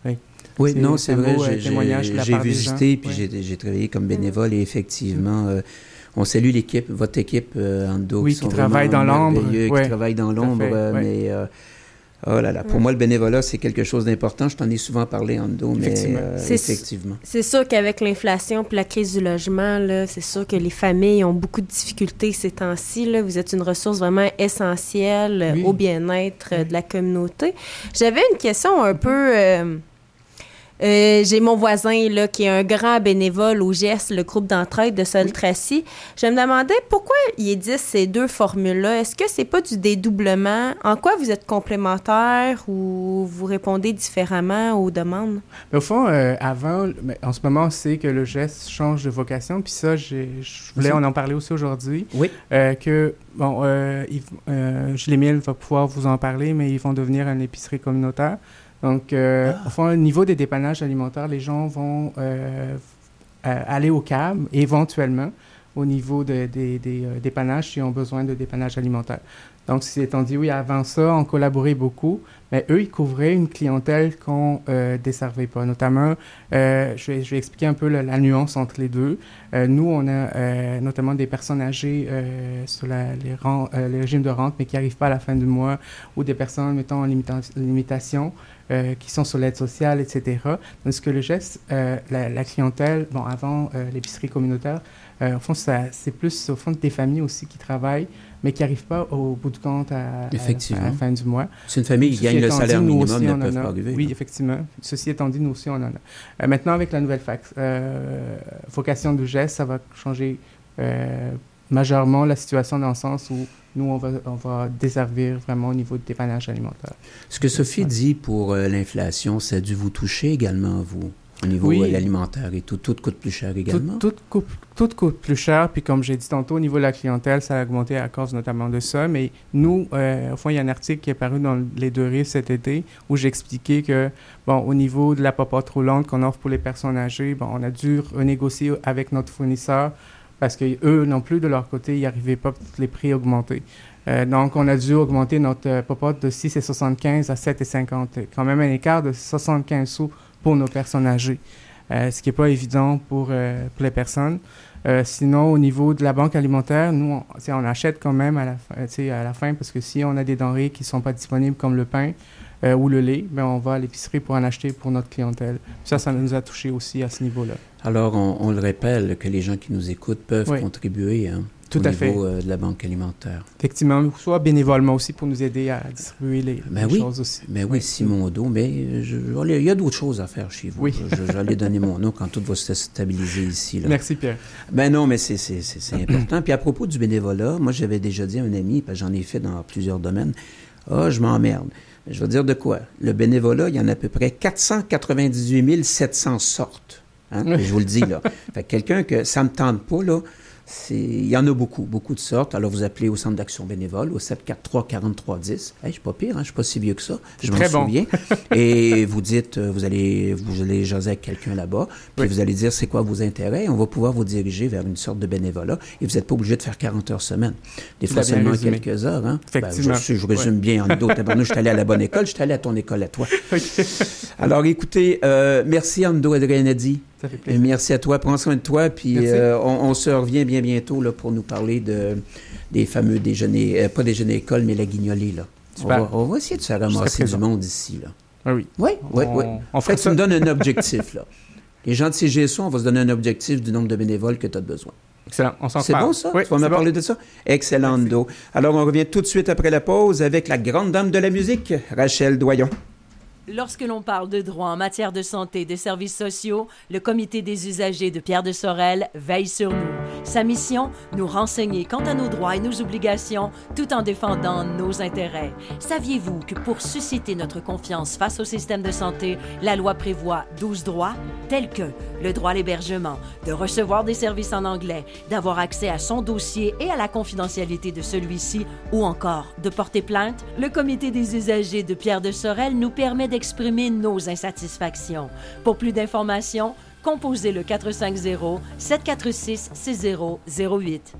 Oui, c'est, non, c'est vrai, beau, j'ai, j'ai, j'ai visité, puis ouais. j'ai, j'ai travaillé comme bénévole, et effectivement, euh, on salue l'équipe, votre équipe, euh, Ando, oui, qui, sont qui travaille dans l'ombre. Ouais. Qui travaille dans l'ombre, euh, ouais. mais... Euh, oh là là, pour ouais. moi, le bénévolat, c'est quelque chose d'important. Je t'en ai souvent parlé, Ando, mais effectivement. Euh, c'est, effectivement. C'est sûr qu'avec l'inflation et la crise du logement, là, c'est sûr que les familles ont beaucoup de difficultés ces temps-ci. Là. Vous êtes une ressource vraiment essentielle oui. au bien-être oui. de la communauté. J'avais une question un peu... Euh, Euh, j'ai mon voisin là, qui est un grand bénévole au G E S, le groupe d'entraide de Sol-Tracy. Je me demandais pourquoi ils édictent ces deux formules-là. Est-ce que c'est pas du dédoublement? En quoi vous êtes complémentaires ou vous répondez différemment aux demandes? Mais au fond, euh, avant, en ce moment, on sait que le G E S change de vocation. Puis ça, j'ai, je voulais en, en parler aussi aujourd'hui. Oui. Euh, que, bon, euh, euh, Gilles-Émile va pouvoir vous en parler, mais ils vont devenir une épicerie communautaire. Donc, euh, ah. au fond, au niveau des dépannages alimentaires, les gens vont euh, euh, aller au C A M, éventuellement, au niveau de, de, des euh, dépannages, s'ils ont besoin de dépannages alimentaires. Donc, c'est étant dit, oui, avant ça, on collaborait beaucoup, mais eux, ils couvraient une clientèle qu'on ne euh, desservait pas. Notamment, euh, je, vais, je vais expliquer un peu la, la nuance entre les deux. Euh, nous, on a euh, notamment des personnes âgées euh, sur la, les, rent, euh, les régimes de rente, mais qui n'arrivent pas à la fin du mois, ou des personnes, mettons, en limita- limitation, euh, qui sont sur l'aide sociale, et cetera. Donc, ce que le G E S, euh, la, la clientèle, bon, avant euh, l'épicerie communautaire, euh, au fond, ça, c'est plus, au fond, des familles aussi qui travaillent, mais qui n'arrivent pas au bout du compte à, à, à la fin du mois. C'est une famille qui gagne le salaire dit, minimum, ne peuvent pas arriver. Oui, non? effectivement. Ceci étant dit, nous aussi, on en a. Euh, maintenant, avec la nouvelle fac, euh, vocation du G E S, ça va changer euh, majeurement la situation dans le sens où nous, on va, on va desservir vraiment au niveau du dépannage alimentaire. Ce que Sophie ouais. dit pour euh, l'inflation, ça a dû vous toucher également, vous? Au niveau Oui. de l'alimentaire et tout, tout coûte plus cher également? Tout, tout, coûte, tout coûte plus cher, puis comme j'ai dit tantôt, au niveau de la clientèle, ça a augmenté à cause notamment de ça, mais nous, euh, au fond, il y a un article qui est paru dans Les Deux Rives cet été où j'expliquais que, bon, au niveau de la popote roulante qu'on offre pour les personnes âgées, bon, on a dû renégocier avec notre fournisseur parce qu'eux non plus, de leur côté, ils n'arrivaient pas, les prix augmenter. Euh, donc, on a dû augmenter notre euh, popote de six virgule soixante-quinze à sept virgule cinquante, quand même un écart de soixante-quinze sous pour nos personnes âgées, euh, ce qui n'est pas évident pour, euh, pour les personnes. Euh, sinon, au niveau de la banque alimentaire, nous, on, on achète quand même à la, fin, à la fin parce que si on a des denrées qui ne sont pas disponibles comme le pain euh, ou le lait, bien, on va à l'épicerie pour en acheter pour notre clientèle. Ça, ça nous a touché aussi à ce niveau-là. Alors, on, on le rappelle que les gens qui nous écoutent peuvent oui. contribuer hein, Tout au à niveau fait. euh, de la banque alimentaire. Effectivement, soit bénévolement aussi pour nous aider à distribuer les, ben les oui. choses aussi. Ben oui, oui, Simondo, mais je, je, il y a d'autres choses à faire chez vous. Oui. Je, je vais aller donner mon nom quand tout va se stabiliser ici. Là. Merci, Pierre. Ben non, mais c'est, c'est, c'est, c'est important. Puis à propos du bénévolat, moi, j'avais déjà dit à un ami, parce que j'en ai fait dans plusieurs domaines, « Ah, oh, je m'emmerde. » Je vais dire de quoi? Le bénévolat, il y en a à peu près quatre cent quatre-vingt-dix-huit mille sept cents sortes. Hein? Oui. Je vous le dis, là. Fait que quelqu'un que ça ne me tente pas, là, c'est... il y en a beaucoup, beaucoup de sortes. Alors, vous appelez au Centre d'action bénévole, au sept cent quarante-trois quarante-trois dix. Hey, je suis pas pire, hein? Je suis pas si vieux que ça. Je m'en Très souviens. Bon. Et vous dites, vous allez, vous allez jaser avec quelqu'un là-bas, puis oui. vous allez dire c'est quoi vos intérêts, et on va pouvoir vous diriger vers une sorte de bénévolat. Et vous n'êtes pas obligé de faire quarante heures semaine. Des fois, seulement résumé. quelques heures. Hein? Effectivement. Ben, je, je résume ouais. bien en d'autres. Je suis allé à la bonne école, je suis allé à ton école à toi. Okay. Alors, écoutez, euh, merci Ando Adrianadi. Ça fait plaisir. Merci à toi. Prends soin de toi. Puis euh, on, on se revient bien bientôt là, pour nous parler de, des fameux déjeuners, euh, pas déjeuner école, mais la guignolée. Là. On, va, on va essayer de se ramasser du monde ici. Là. Ah oui. Oui, oui, on, oui. En fait, tu me donnes un objectif. Là. Les gens de C G S O, on va se donner un objectif du nombre de bénévoles que tu as besoin. Excellent. On s'en C'est parle. bon, ça? Oui, tu vas me parler bon. de ça? Excellent, Ando. Alors, on revient tout de suite après la pause avec la grande dame de la musique, Rachel Doyon. Lorsque l'on parle de droits en matière de santé et de services sociaux, le Comité des usagers de Pierre de Sorel veille sur nous. Sa mission, nous renseigner quant à nos droits et nos obligations, tout en défendant nos intérêts. Saviez-vous que pour susciter notre confiance face au système de santé, la loi prévoit douze droits, tels que le droit à l'hébergement, de recevoir des services en anglais, d'avoir accès à son dossier et à la confidentialité de celui-ci, ou encore de porter plainte? Le Comité des usagers de Pierre de Sorel nous permet d'exprimer nos insatisfactions. Pour plus d'informations, composez le quatre cinq zéro, sept quatre six, six zéro zéro huit.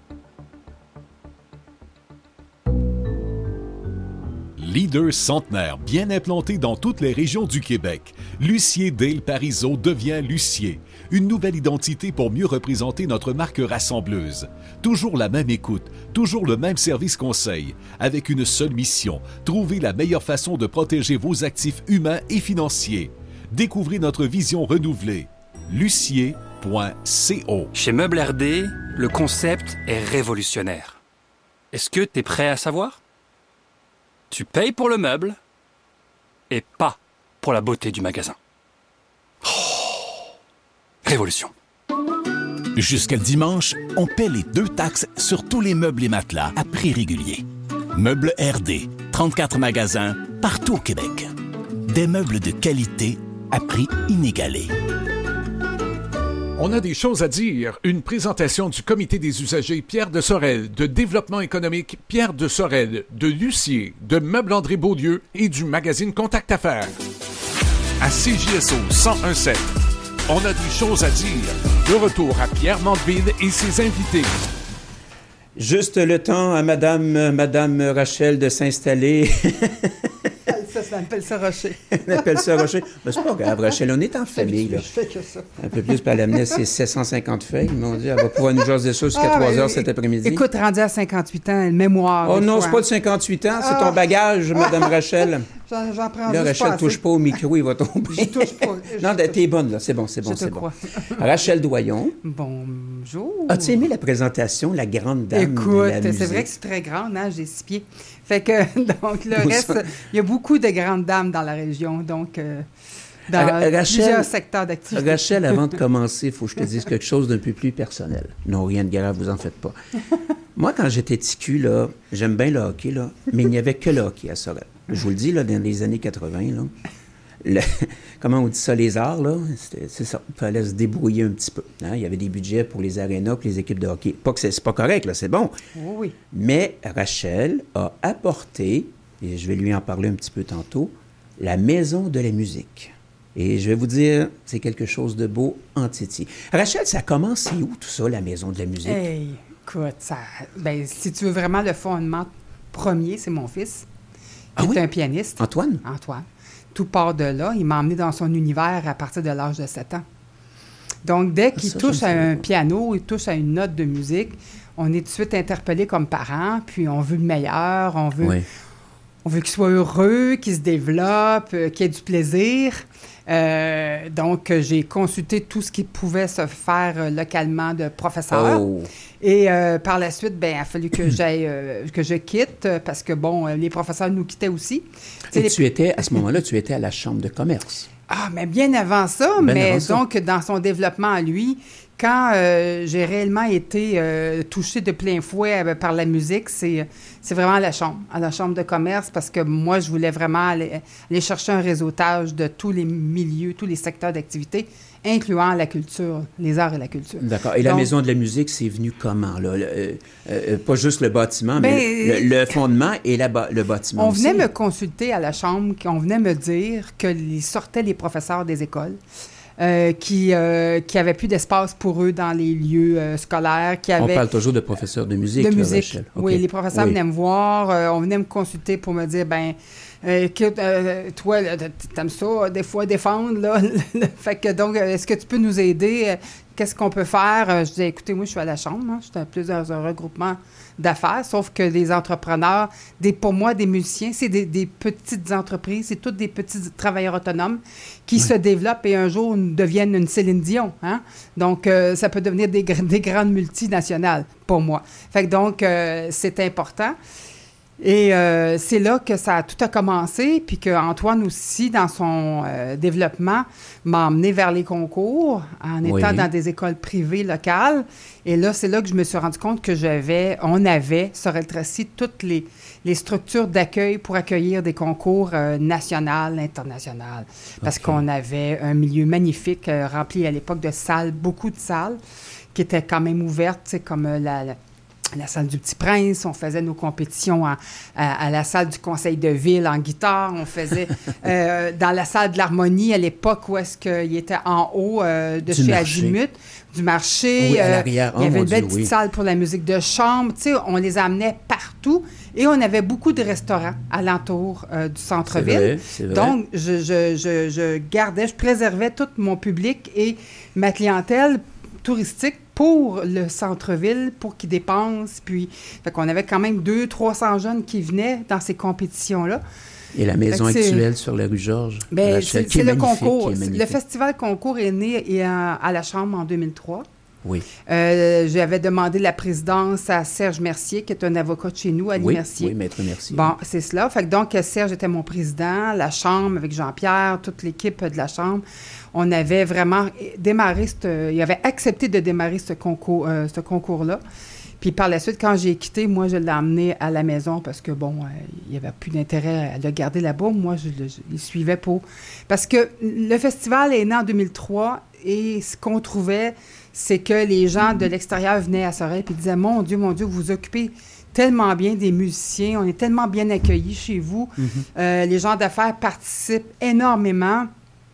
Leader centenaire bien implanté dans toutes les régions du Québec, Lucier Dale Parizeau devient Lucier. Une nouvelle identité pour mieux représenter notre marque rassembleuse. Toujours la même écoute, toujours le même service conseil, avec une seule mission, trouver la meilleure façon de protéger vos actifs humains et financiers. Découvrez notre vision renouvelée. lucier point co. Chez Meubles R D, le concept est révolutionnaire. Est-ce que tu es prêt à savoir? Tu payes pour le meuble et pas pour la beauté du magasin. Oh, révolution. Jusqu'à dimanche, on paie les deux taxes sur tous les meubles et matelas à prix régulier. Meubles R D, trente-quatre magasins partout au Québec. Des meubles de qualité à prix inégalé. On a des choses à dire. Une présentation du Comité des usagers Pierre de Sorel, de Développement économique Pierre de Sorel, de Lucier, de Meubles André Beaulieu et du magazine Contact Affaires. À C J S O cent un sept, on a des choses à dire. De retour à Pierre Mandeville et ses invités. Juste le temps à Madame, Madame Rachel de s'installer. Ça, ça m'appelle ça Rocher. On appelle ça Rocher. Mais c'est pas grave, Rachel, on est en famille. Là. Je fais que ça. Un peu plus, puis elle amenait ses sept cent cinquante feuilles. Mon Dieu, elle va pouvoir nous jaser ça jusqu'à ah, trois heures cet après-midi. Écoute, rendu à cinquante-huit ans, le mémoire. Oh non, fois. c'est pas de cinquante-huit ans, c'est ah. ton bagage, Madame Rachel. J'en, j'en prends là, Rachel, pas touche pas au micro, il va tomber. Je touche pas. Je non, touche. T'es bonne, là. C'est bon, c'est bon, je c'est te bon. Crois. Rachel Doyon. Bonjour. As-tu aimé la présentation, la grande dame Écoute, de la musique? C'est vrai que c'est très grande, hein, j'ai six pieds. Fait que, donc, le reste, il y a beaucoup de grandes dames dans la région, donc, euh, dans Rachel, plusieurs secteurs d'activité. Rachel, avant de commencer, il faut que je te dise quelque chose d'un peu plus personnel. Non, rien de grave, vous en faites pas. Moi, quand j'étais petit cul, là, j'aime bien le hockey, là, mais il n'y avait que le hockey à Sorel. Je vous le dis, là, dans les années quatre-vingt, là, le, comment on dit ça, les arts, là, c'est, c'est ça. Il fallait se débrouiller un petit peu. Hein? Il y avait des budgets pour les arénas, pour les équipes de hockey. Pas que c'est, c'est pas correct, là, c'est bon. Oui, oui. Mais Rachel a apporté, et je vais lui en parler un petit peu tantôt, la Maison de la musique. Et je vais vous dire, c'est quelque chose de beau en Titi. Rachel, ça a commencé où, tout ça, la Maison de la musique? Hey, écoute, ça, ben, si tu veux vraiment le fondement premier, c'est mon fils, qui ah est oui? un pianiste. Antoine? Antoine. Tout part de là. Il m'a emmené dans son univers à partir de l'âge de sept ans. Donc, dès qu'il ça, touche à un pas. piano, il touche à une note de musique, on est tout de suite interpellé comme parents, puis on veut le meilleur, on veut, Oui. on veut qu'il soit heureux, qu'il se développe, euh, qu'il ait du plaisir. Euh, donc, euh, j'ai consulté tout ce qui pouvait se faire euh, localement de professeurs. Oh. Et euh, par la suite, ben, il a fallu que j'aille, euh, que je quitte euh, parce que, bon, euh, les professeurs nous quittaient aussi. Et les... tu étais, à ce moment-là, tu étais à la Chambre de commerce. Ah, mais bien avant ça, Bien mais avant ça. donc, dans son développement à lui, quand euh, j'ai réellement été euh, touchée de plein fouet euh, par la musique, c'est, c'est vraiment à la Chambre, à la Chambre de commerce, parce que moi, je voulais vraiment aller, aller chercher un réseautage de tous les milieux, tous les secteurs d'activité, incluant la culture, les arts et la culture. D'accord. Et la Donc, Maison de la musique, c'est venu comment, là? Le, euh, euh, pas juste le bâtiment, Ben, mais le, le fondement et la, le bâtiment on aussi. venait me consulter à la Chambre, on venait me dire que les, sortaient les professeurs des écoles, euh, qui euh, qui avaient plus d'espace pour eux dans les lieux euh, scolaires, qui avaient... On parle toujours de professeurs de musique, De là, musique, Rachel. oui. OK. Les professeurs Oui. venaient me voir, euh, on venait me consulter pour me dire, ben euh, que, euh, toi, là, t'aimes ça, des fois, défendre, là. Fait que donc, est-ce que tu peux nous aider? Qu'est-ce qu'on peut faire? Je disais, écoutez, moi, je suis à la Chambre, hein, je suis dans plusieurs regroupements d'affaires, sauf que les entrepreneurs, des, pour moi, des musiciens, c'est des, des petites entreprises, c'est tous des petits travailleurs autonomes qui Ouais. se développent et un jour deviennent une Céline Dion. Hein? Donc, euh, ça peut devenir des, gr- des grandes multinationales, pour moi. Fait que donc, euh, c'est important. Et euh, c'est là que ça a tout a commencé, puis qu'Antoine aussi, dans son euh, développement, m'a emmené vers les concours en Oui. étant dans des écoles privées locales. Et là, c'est là que je me suis rendu compte que j'avais, on avait, Sorel-Tracy, toutes les, les structures d'accueil pour accueillir des concours euh, nationaux, internationaux. Parce OK. qu'on avait un milieu magnifique, euh, rempli à l'époque de salles, beaucoup de salles, qui étaient quand même ouvertes, tu sais, comme euh, la... la la salle du Petit-Prince, on faisait nos compétitions à, à, à la salle du Conseil de ville en guitare, on faisait euh, dans la salle de l'Harmonie à l'époque où est-ce qu'il était en haut euh, de Du chez marché. Azimut, du marché. Oui, à euh, l'arrière. il y Oh, avait mon une belle Dieu, petite oui. salle pour la musique de chambre, tu sais, on les amenait partout et on avait beaucoup de restaurants alentour euh, du C'est centre-ville. vrai, c'est vrai. Donc, je, je, je, je gardais, je préservais tout mon public et ma clientèle touristique pour le centre-ville, pour qu'ils dépensent. Puis, fait qu'on avait quand même deux cents, trois cents jeunes qui venaient dans ces compétitions-là. Et la maison Fait que c'est- actuelle sur la rue Georges. Ben, Rachel, c'est qui est c'est le magnifique, concours. qui est Le magnifique. festival concours est né et à, à la Chambre en deux mille trois. Oui. Euh, J'avais demandé la présidence à Serge Mercier, qui est un avocat de chez nous, Ali Oui, Mercier. oui, maître Mercier. Bon, c'est cela. Fait que donc, Serge était mon président, la Chambre avec Jean-Pierre, toute l'équipe de la Chambre. On avait vraiment démarré, cette, il avait accepté de démarrer ce concours, euh, ce concours-là. Puis par la suite, quand j'ai quitté, moi, je l'ai emmené à la maison parce que, bon, euh, il n'y avait plus d'intérêt à le garder là-bas. Moi, je le je, il suivais pour... Parce que le festival est né en deux mille trois et ce qu'on trouvait, c'est que les gens de l'extérieur venaient à Sorel et disaient « Mon Dieu, mon Dieu, vous vous occupez tellement bien des musiciens, on est tellement bien accueillis chez vous. Mhm. Euh, les gens d'affaires participent énormément.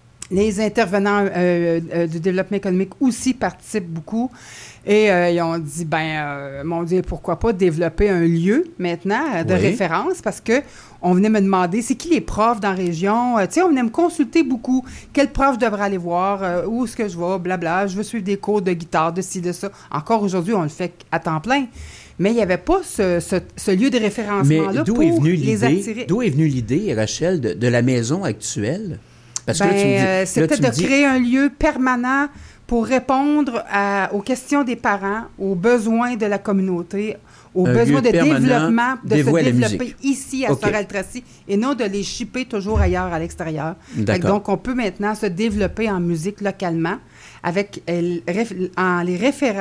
Les intervenants euh, euh, du développement économique aussi participent beaucoup. Et euh, ils ont dit, ben, euh, mon Dieu, pourquoi pas développer un lieu maintenant euh, de Oui. référence parce que on venait me demander, c'est qui les profs dans la région? Euh, tu sais, on venait me consulter beaucoup. Quel prof je devrais aller voir? Euh, où est-ce que je vais? Blabla. Je veux suivre des cours de guitare, de ci, de ça. Encore aujourd'hui, on le fait à temps plein. Mais il n'y avait pas ce, ce, ce lieu de Mais référencement-là d'où pour est venue les l'idée, attirer. d'où est venue l'idée, Rachel, de, de la maison actuelle? Parce que Ben, là, tu me dis, euh, c'est là, peut-être tu me de dis- créer un lieu permanent pour répondre à- aux questions des parents, aux besoins de la communauté, aux Un besoins lieu de permanent développement, de dévoué à se la développer musique. ici à OK. Sorel-Tracy et non de les shipper toujours ailleurs à l'extérieur. Fait que D'accord. donc, on peut maintenant se développer en musique localement avec euh, réf- en les référant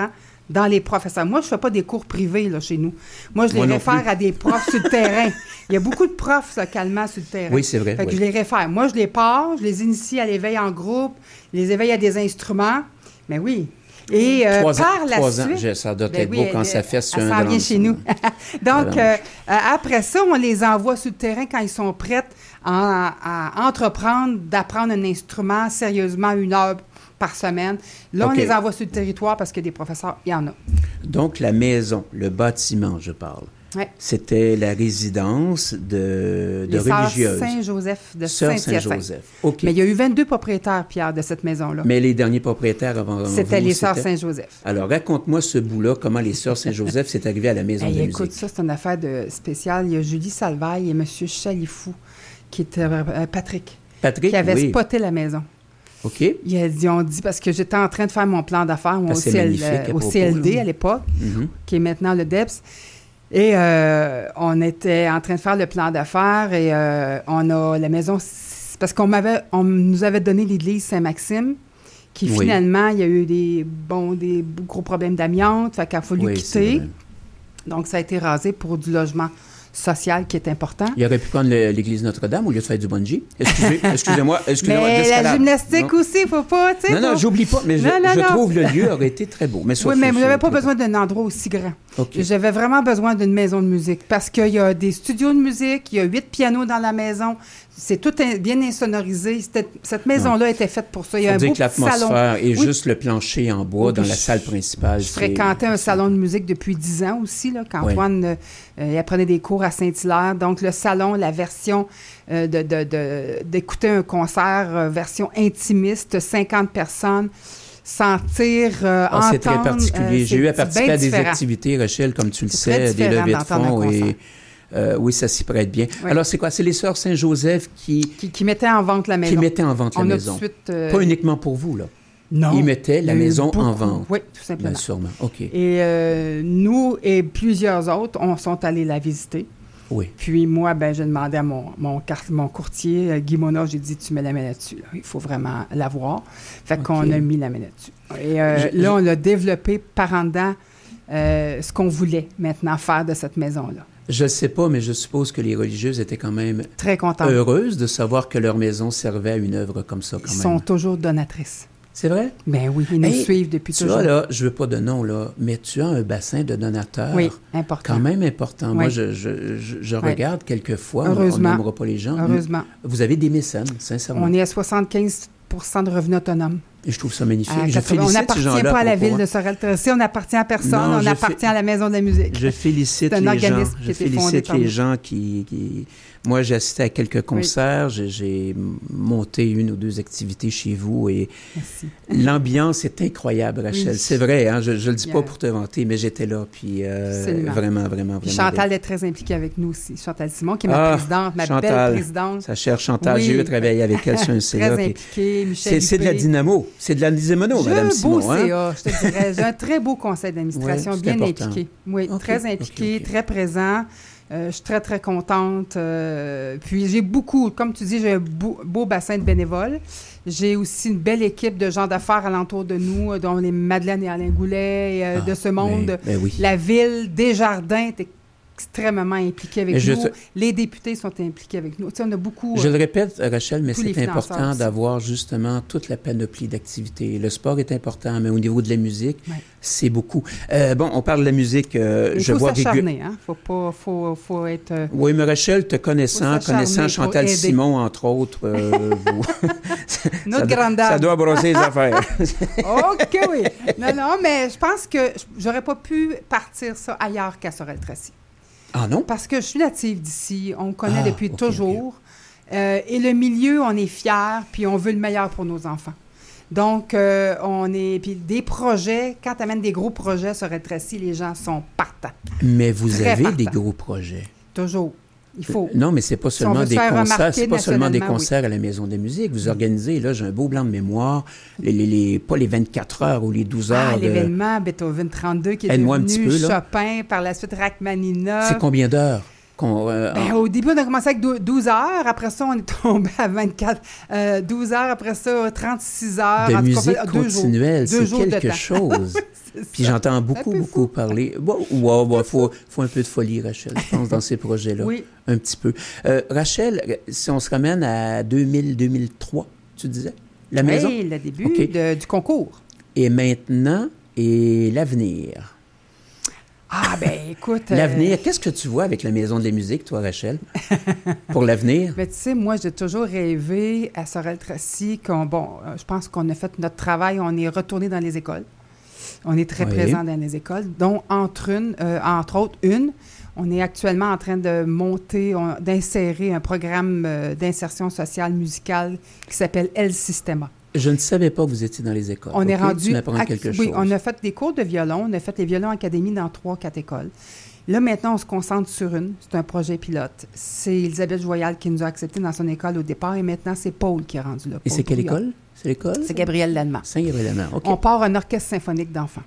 dans les professeurs. Moi, je ne fais pas des cours privés là, chez nous. Moi, je les Moi non réfère plus. à des profs sur le terrain. Il y a beaucoup de profs localement sur le terrain. Oui, c'est vrai. Fait que oui. je les réfère. Moi, je les pars, je les initie à l'éveil en groupe, je les éveille à des instruments. Mais oui. Et euh, Trois ans, par la trois suite... ans, je- ça doit Ben être oui, beau elle- quand ça fait sur elle un s'en drum, vient chez ça. nous. Donc, Alors, euh, euh, après ça, on les envoie sur le terrain quand ils sont prêts à, à entreprendre d'apprendre un instrument sérieusement une heure par semaine. Là, OK. on les envoie sur le territoire parce que des professeurs, il y en a. Donc, la maison, le bâtiment, je parle, Ouais. c'était la résidence de, de Les sœurs religieuses. Saint-Joseph de Sœurs Saint-Hyacinthe. Saint-Joseph. OK. Mais il y a eu vingt-deux propriétaires, Pierre, de cette maison-là. Mais les derniers propriétaires avant C'était vous, les sœurs c'était- Saint-Joseph. Alors, raconte-moi ce bout-là, comment les sœurs Saint-Joseph s'est arrivé à la maison Hey, de écoute, musique. ça, c'est une affaire de spéciale. Il y a Julie Salvaille et M. Chalifou, qui était euh, Patrick, Patrick, qui avait oui. spoté la maison. OK. Ils a dit- ont dit, parce que j'étais en train de faire mon plan d'affaires au, Ah, c'est C L, magnifique, à euh, au propos, C L D là. à l'époque, Mhm. qui est maintenant le D E P S. Et euh, on était en train de faire le plan d'affaires et euh, on a la maison... Parce qu'on m'avait, on nous avait donné l'église Saint-Maxime, qui Oui. finalement, il y a eu des, bon, des gros problèmes d'amiante, fait qu'il a fallu Oui, c'est quitter. vrai. Donc, ça a été rasé pour du logement social qui est important. Il aurait pu prendre le- l'église Notre-Dame au lieu de faire du bungee. Excusez, excusez-moi, excusez-moi. Mais la d'escalade. gymnastique Non. aussi, il ne faut pas, tu sais. Non, non, faut- j'oublie pas, mais je, Non, non, je non. trouve le lieu aurait été très beau. Mais sauf Oui, mais que vous c'est- n'avez pas besoin d'un endroit aussi grand. OK. J'avais vraiment besoin d'une maison de musique parce qu'il y a des studios de musique, il y a huit pianos dans la maison. C'est tout in- bien insonorisé. C'était- Cette maison-là était faite pour ça. Il y a Faut un dire beau que petit salon. l'atmosphère et Oui. juste le plancher en bois Oui, dans puis la je- salle principale. Je c'est- fréquentais un salon de musique depuis dix ans aussi, là, quand Ouais. Antoine euh, euh, il apprenait des cours à Saint-Hilaire. Donc, le salon, la version euh, de, de- de- d'écouter un concert, euh, version intimiste, cinquante personnes, sentir, euh, Ah, c'est très entendre, particulier. euh, J'ai eu à c'est participer bien à des différent. activités, Rachel, comme tu le C'est très sais, des différent levées de d'entendre un fonds. concert. Et, euh, oui, ça s'y prête bien. Oui. Alors, c'est quoi? C'est les sœurs Saint-Joseph qui, Qui, qui mettaient en vente la maison. qui mettaient en vente la On a maison. tout de suite, euh, Pas uniquement pour vous, là. Non. Ils mettaient la Il y a eu maison en beaucoup. vente. Oui, tout simplement. Bien sûrement. OK. Et euh, nous et plusieurs autres, on sont allés la visiter. Oui. Puis moi, ben, j'ai demandé à mon, mon, car- mon courtier, euh, Guy Mona, j'ai dit, tu mets la main là-dessus. là. Il faut vraiment la voir. Fait qu'on OK. a mis la main là-dessus. Et euh, Je- là, je- on a développé par en dedans euh, ce qu'on voulait maintenant faire de cette maison-là. Je ne sais pas, mais je suppose que les religieuses étaient quand même Très contente. heureuses de savoir que leur maison servait à une œuvre comme ça, quand Ils même. sont toujours donatrices. C'est vrai? Ben oui, ils nous Hey, suivent depuis tu toujours. vois, là, je veux pas de nom, là, mais tu as un bassin de donateurs. Oui, important. Quand même important. Moi, Oui. je, je, je, je Oui. regarde quelquefois, on- on Heureusement. nommera pas les gens. Heureusement. Vous avez des mécènes, sincèrement. On est à soixante-quinze pour cent de revenus autonomes. Et je trouve ça magnifique. À Je quatre-vingts. On félicite ces n'appartient gens-là. pas à la propos, ville hein. de Sorel-Tracy, on n'appartient à personne, Non, on je appartient fais- à la Maison de la musique. Je félicite C'est un les gens. organisme qui Je a été fondé félicite par les nous. gens qui, qui- Moi, j'ai assisté à quelques concerts. J'ai- J'ai monté une ou deux activités chez vous et Merci. l'ambiance est incroyable, Rachel. Oui. C'est vrai, hein, je ne le dis pas Yeah. pour te vanter, mais j'étais là. Puis euh, Absolument. vraiment, vraiment, Puis vraiment. Chantal bien. est très impliquée avec nous aussi. Chantal Simon, qui est ma Ah, présidente, ma Chantal, belle présidente. Sa chère Chantal, Oui. j'ai eu à travailler avec elle sur un C A. Très puis impliquée, Michel C'est c'est de la Huppé. dynamo. C'est de la dynamo, J'ai Madame un Simon. beau hein? C A, je te dirais. J'ai un très beau conseil d'administration, Ouais, c'est bien important. impliqué. Oui, Ok, très impliqué, ok, ok. très présent. Euh, je suis très, très contente. Euh, puis j'ai beaucoup, comme tu dis, j'ai un beau, beau bassin de bénévoles. J'ai aussi une belle équipe de gens d'affaires alentour de nous, euh, dont les Madeleine et Alain Goulet, euh, Ah, de ce monde. ben- ben oui. La ville, Desjardins est extrêmement impliquée avec Mais je nous. te- Les députés sont impliqués avec nous. Tu sais, on a beaucoup... Je euh, le répète, Rachel, mais tous les c'est financeurs important aussi. d'avoir justement toute la panoplie d'activités. Le sport est important, mais au niveau de la musique, Ouais. c'est beaucoup. Euh, bon, on parle de la musique. euh, Il je faut vois régu- s'acharner, hein? Faut pas... Faut, faut être... euh, Oui, mais Rachel, te connaissant, Faut s'acharner connaissant pour Chantal aider. Simon, entre autres, euh, vous- Notre ça, doit- grande dame. ça doit brosser les affaires. OK, oui. Non, non, mais je pense que j'aurais pas pu partir ça ailleurs qu'à Sorel-Tracy. Ah non? Parce que je suis native d'ici, on me connaît Ah, depuis ok, toujours. Euh, et le milieu, on est fiers, puis on veut le meilleur pour nos enfants. Donc, euh, on est... Puis des projets, quand tu amènes des gros projets sur Sorel-Tracy, les gens sont partants. Mais vous Très avez partant. des gros projets. Toujours. Il faut. Non, mais c'est pas Si on seulement veut se des faire concerts, remarquer c'est pas seulement des nationalement, oui. concerts à la Maison des musiques. Vous organisez, là, j'ai un beau blanc de mémoire, les, les, les- pas les vingt-quatre heures ou les douze heures. Ah, de- l'événement Beethoven trente-deux qui est Aide-moi un devenu petit peu, là. Chopin, par la suite Rachmaninoff. C'est combien d'heures? Qu'on, euh, Ben, en- au début, on a commencé avec dou- douze heures. Après ça, on est tombé à vingt-quatre. Euh, douze heures. Après ça, trente-six heures. de En tout cas, musique on fait deux jours. continuelle, Deux c'est jours de quelque temps. chose. C'est Puis ça. j'entends Un beaucoup, peu beaucoup parler. Bon, ouais, bon, faut, faut un peu de folie, Rachel, je pense, dans ces projets-là. Oui. Un petit peu. Euh, Rachel, si on se ramène à deux mille deux mille trois, tu disais? La maison? Oui, le début OK. de- du concours. Et maintenant, et l'avenir. Ah, ben écoute... euh, L'avenir, qu'est-ce que tu vois avec la Maison de la musique, toi, Rachel, pour l'avenir? Ben, tu sais, moi, j'ai toujours rêvé à Sorel-Tracy qu'on, bon, euh, je pense qu'on a fait notre travail, on est retourné dans les écoles. On est très Oui. présent dans les écoles, dont entre, une, euh, entre autres une. On est actuellement en train de monter, on- d'insérer un programme euh, d'insertion sociale musicale qui s'appelle El Sistema. Je ne savais pas que vous étiez dans les écoles. On est OK? rendu... Tu m'apprends act- quelque oui, chose. on a fait des cours de violon, on a fait les violons académies dans trois, quatre écoles. Là, maintenant, on se concentre sur une. C'est un projet pilote. C'est Elisabeth Joyal qui nous a acceptés dans son école au départ et maintenant, c'est Paul qui est rendu là. Et Paul c'est quelle Brouillard. école? C'est l'école? C'est Gabriel Lallemand. Saint-Gabriel-Lallemand, OK. On part un orchestre symphonique d'enfants.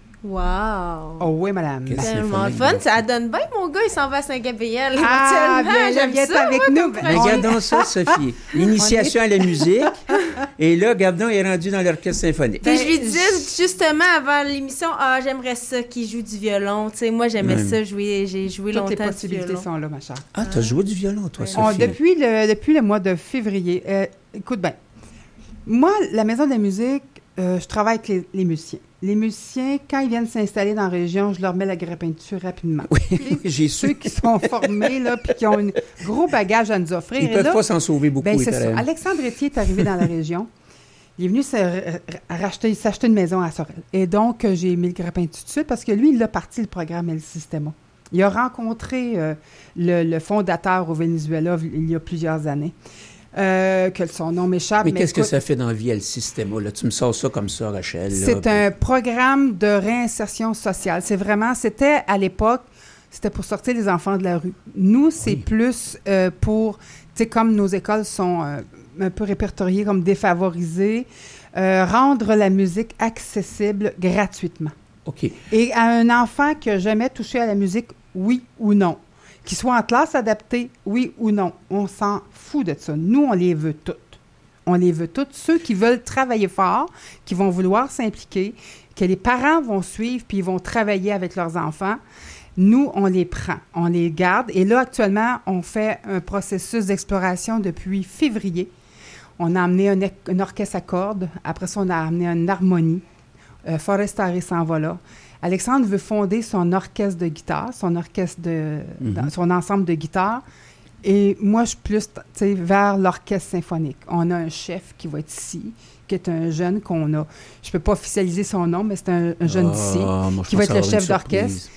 Wow! Oh oui, madame. Qu'est-ce C'est tellement symphonique, fun. donc. Ça donne bien, mon gars, il s'en va à Saint-Gabriel. Ah, éventuellement. bien, J'aime viens ça, avec moi, nous. comme Ben, projet. Mais regardons ça, Sophie. L'initiation à la musique. Et là, Gardon est rendu dans l'orchestre symphonique. Puis je lui Ben, disais justement avant l'émission, ah, j'aimerais ça qu'il joue du violon. Tu sais, moi, j'aimais Ouais. ça jouer. J'ai joué Toutes les longtemps du possibilités violon. sont là, ma chère. Ah, tu as joué du violon, toi, On- Sophie. depuis, le, depuis le mois de février, euh, écoute bien, moi, la Maison de la musique, euh, je travaille avec les, les musiciens. Les musiciens, quand ils viennent s'installer dans la région, je leur mets la grapinture rapidement. Oui, j'ai Ceux su. qui sont formés, là, puis qui ont un gros bagage à nous offrir. Ils Et peuvent là, pas s'en sauver beaucoup. ben, les c'est ça. talents. Alexandre Etier est arrivé dans la région. Il est venu se r- r- racheter, s'acheter une maison à Sorel. Et donc, euh, j'ai mis le grappin tout de suite parce que lui, il a parti le programme El Sistema. Il a rencontré euh, le, le fondateur au Venezuela il y a plusieurs années. Euh, que son nom m'échappe. Mais qu'est-ce que écoute, ça fait dans la vie, le système? Là, tu me sors ça comme ça, Rachel. là, c'est puis- un programme de réinsertion sociale. C'est vraiment, c'était à l'époque, c'était pour sortir les enfants de la rue. Nous, c'est Oui. plus euh, pour, tu sais, comme nos écoles sont euh, un peu répertoriées comme défavorisées, euh, rendre la musique accessible gratuitement. OK. Et à un enfant qui n'a jamais touché à la musique, oui ou non. Qu'il soit en classe adaptée, oui ou non. On s'en fout de ça. Nous, on les veut toutes. On les veut toutes. Ceux qui veulent travailler fort, qui vont vouloir s'impliquer, que les parents vont suivre puis ils vont travailler avec leurs enfants, nous, on les prend, on les garde. Et là, actuellement, on fait un processus d'exploration depuis février. On a amené un, un orchestre à cordes. Après ça, on a amené une harmonie. Euh, Forest Harris s'en va là. Alexandre veut fonder son orchestre de guitare, son orchestre de, Mhm. dans- son ensemble de guitare. Et moi, je suis plus, tu sais, vers l'orchestre symphonique. On a un chef qui va être ici, qui est un jeune qu'on a. Je peux pas officialiser son nom, mais c'est un, un jeune d'ici, Ah, moi, je qui pense va être le avoir une chef d'orchestre. surprise.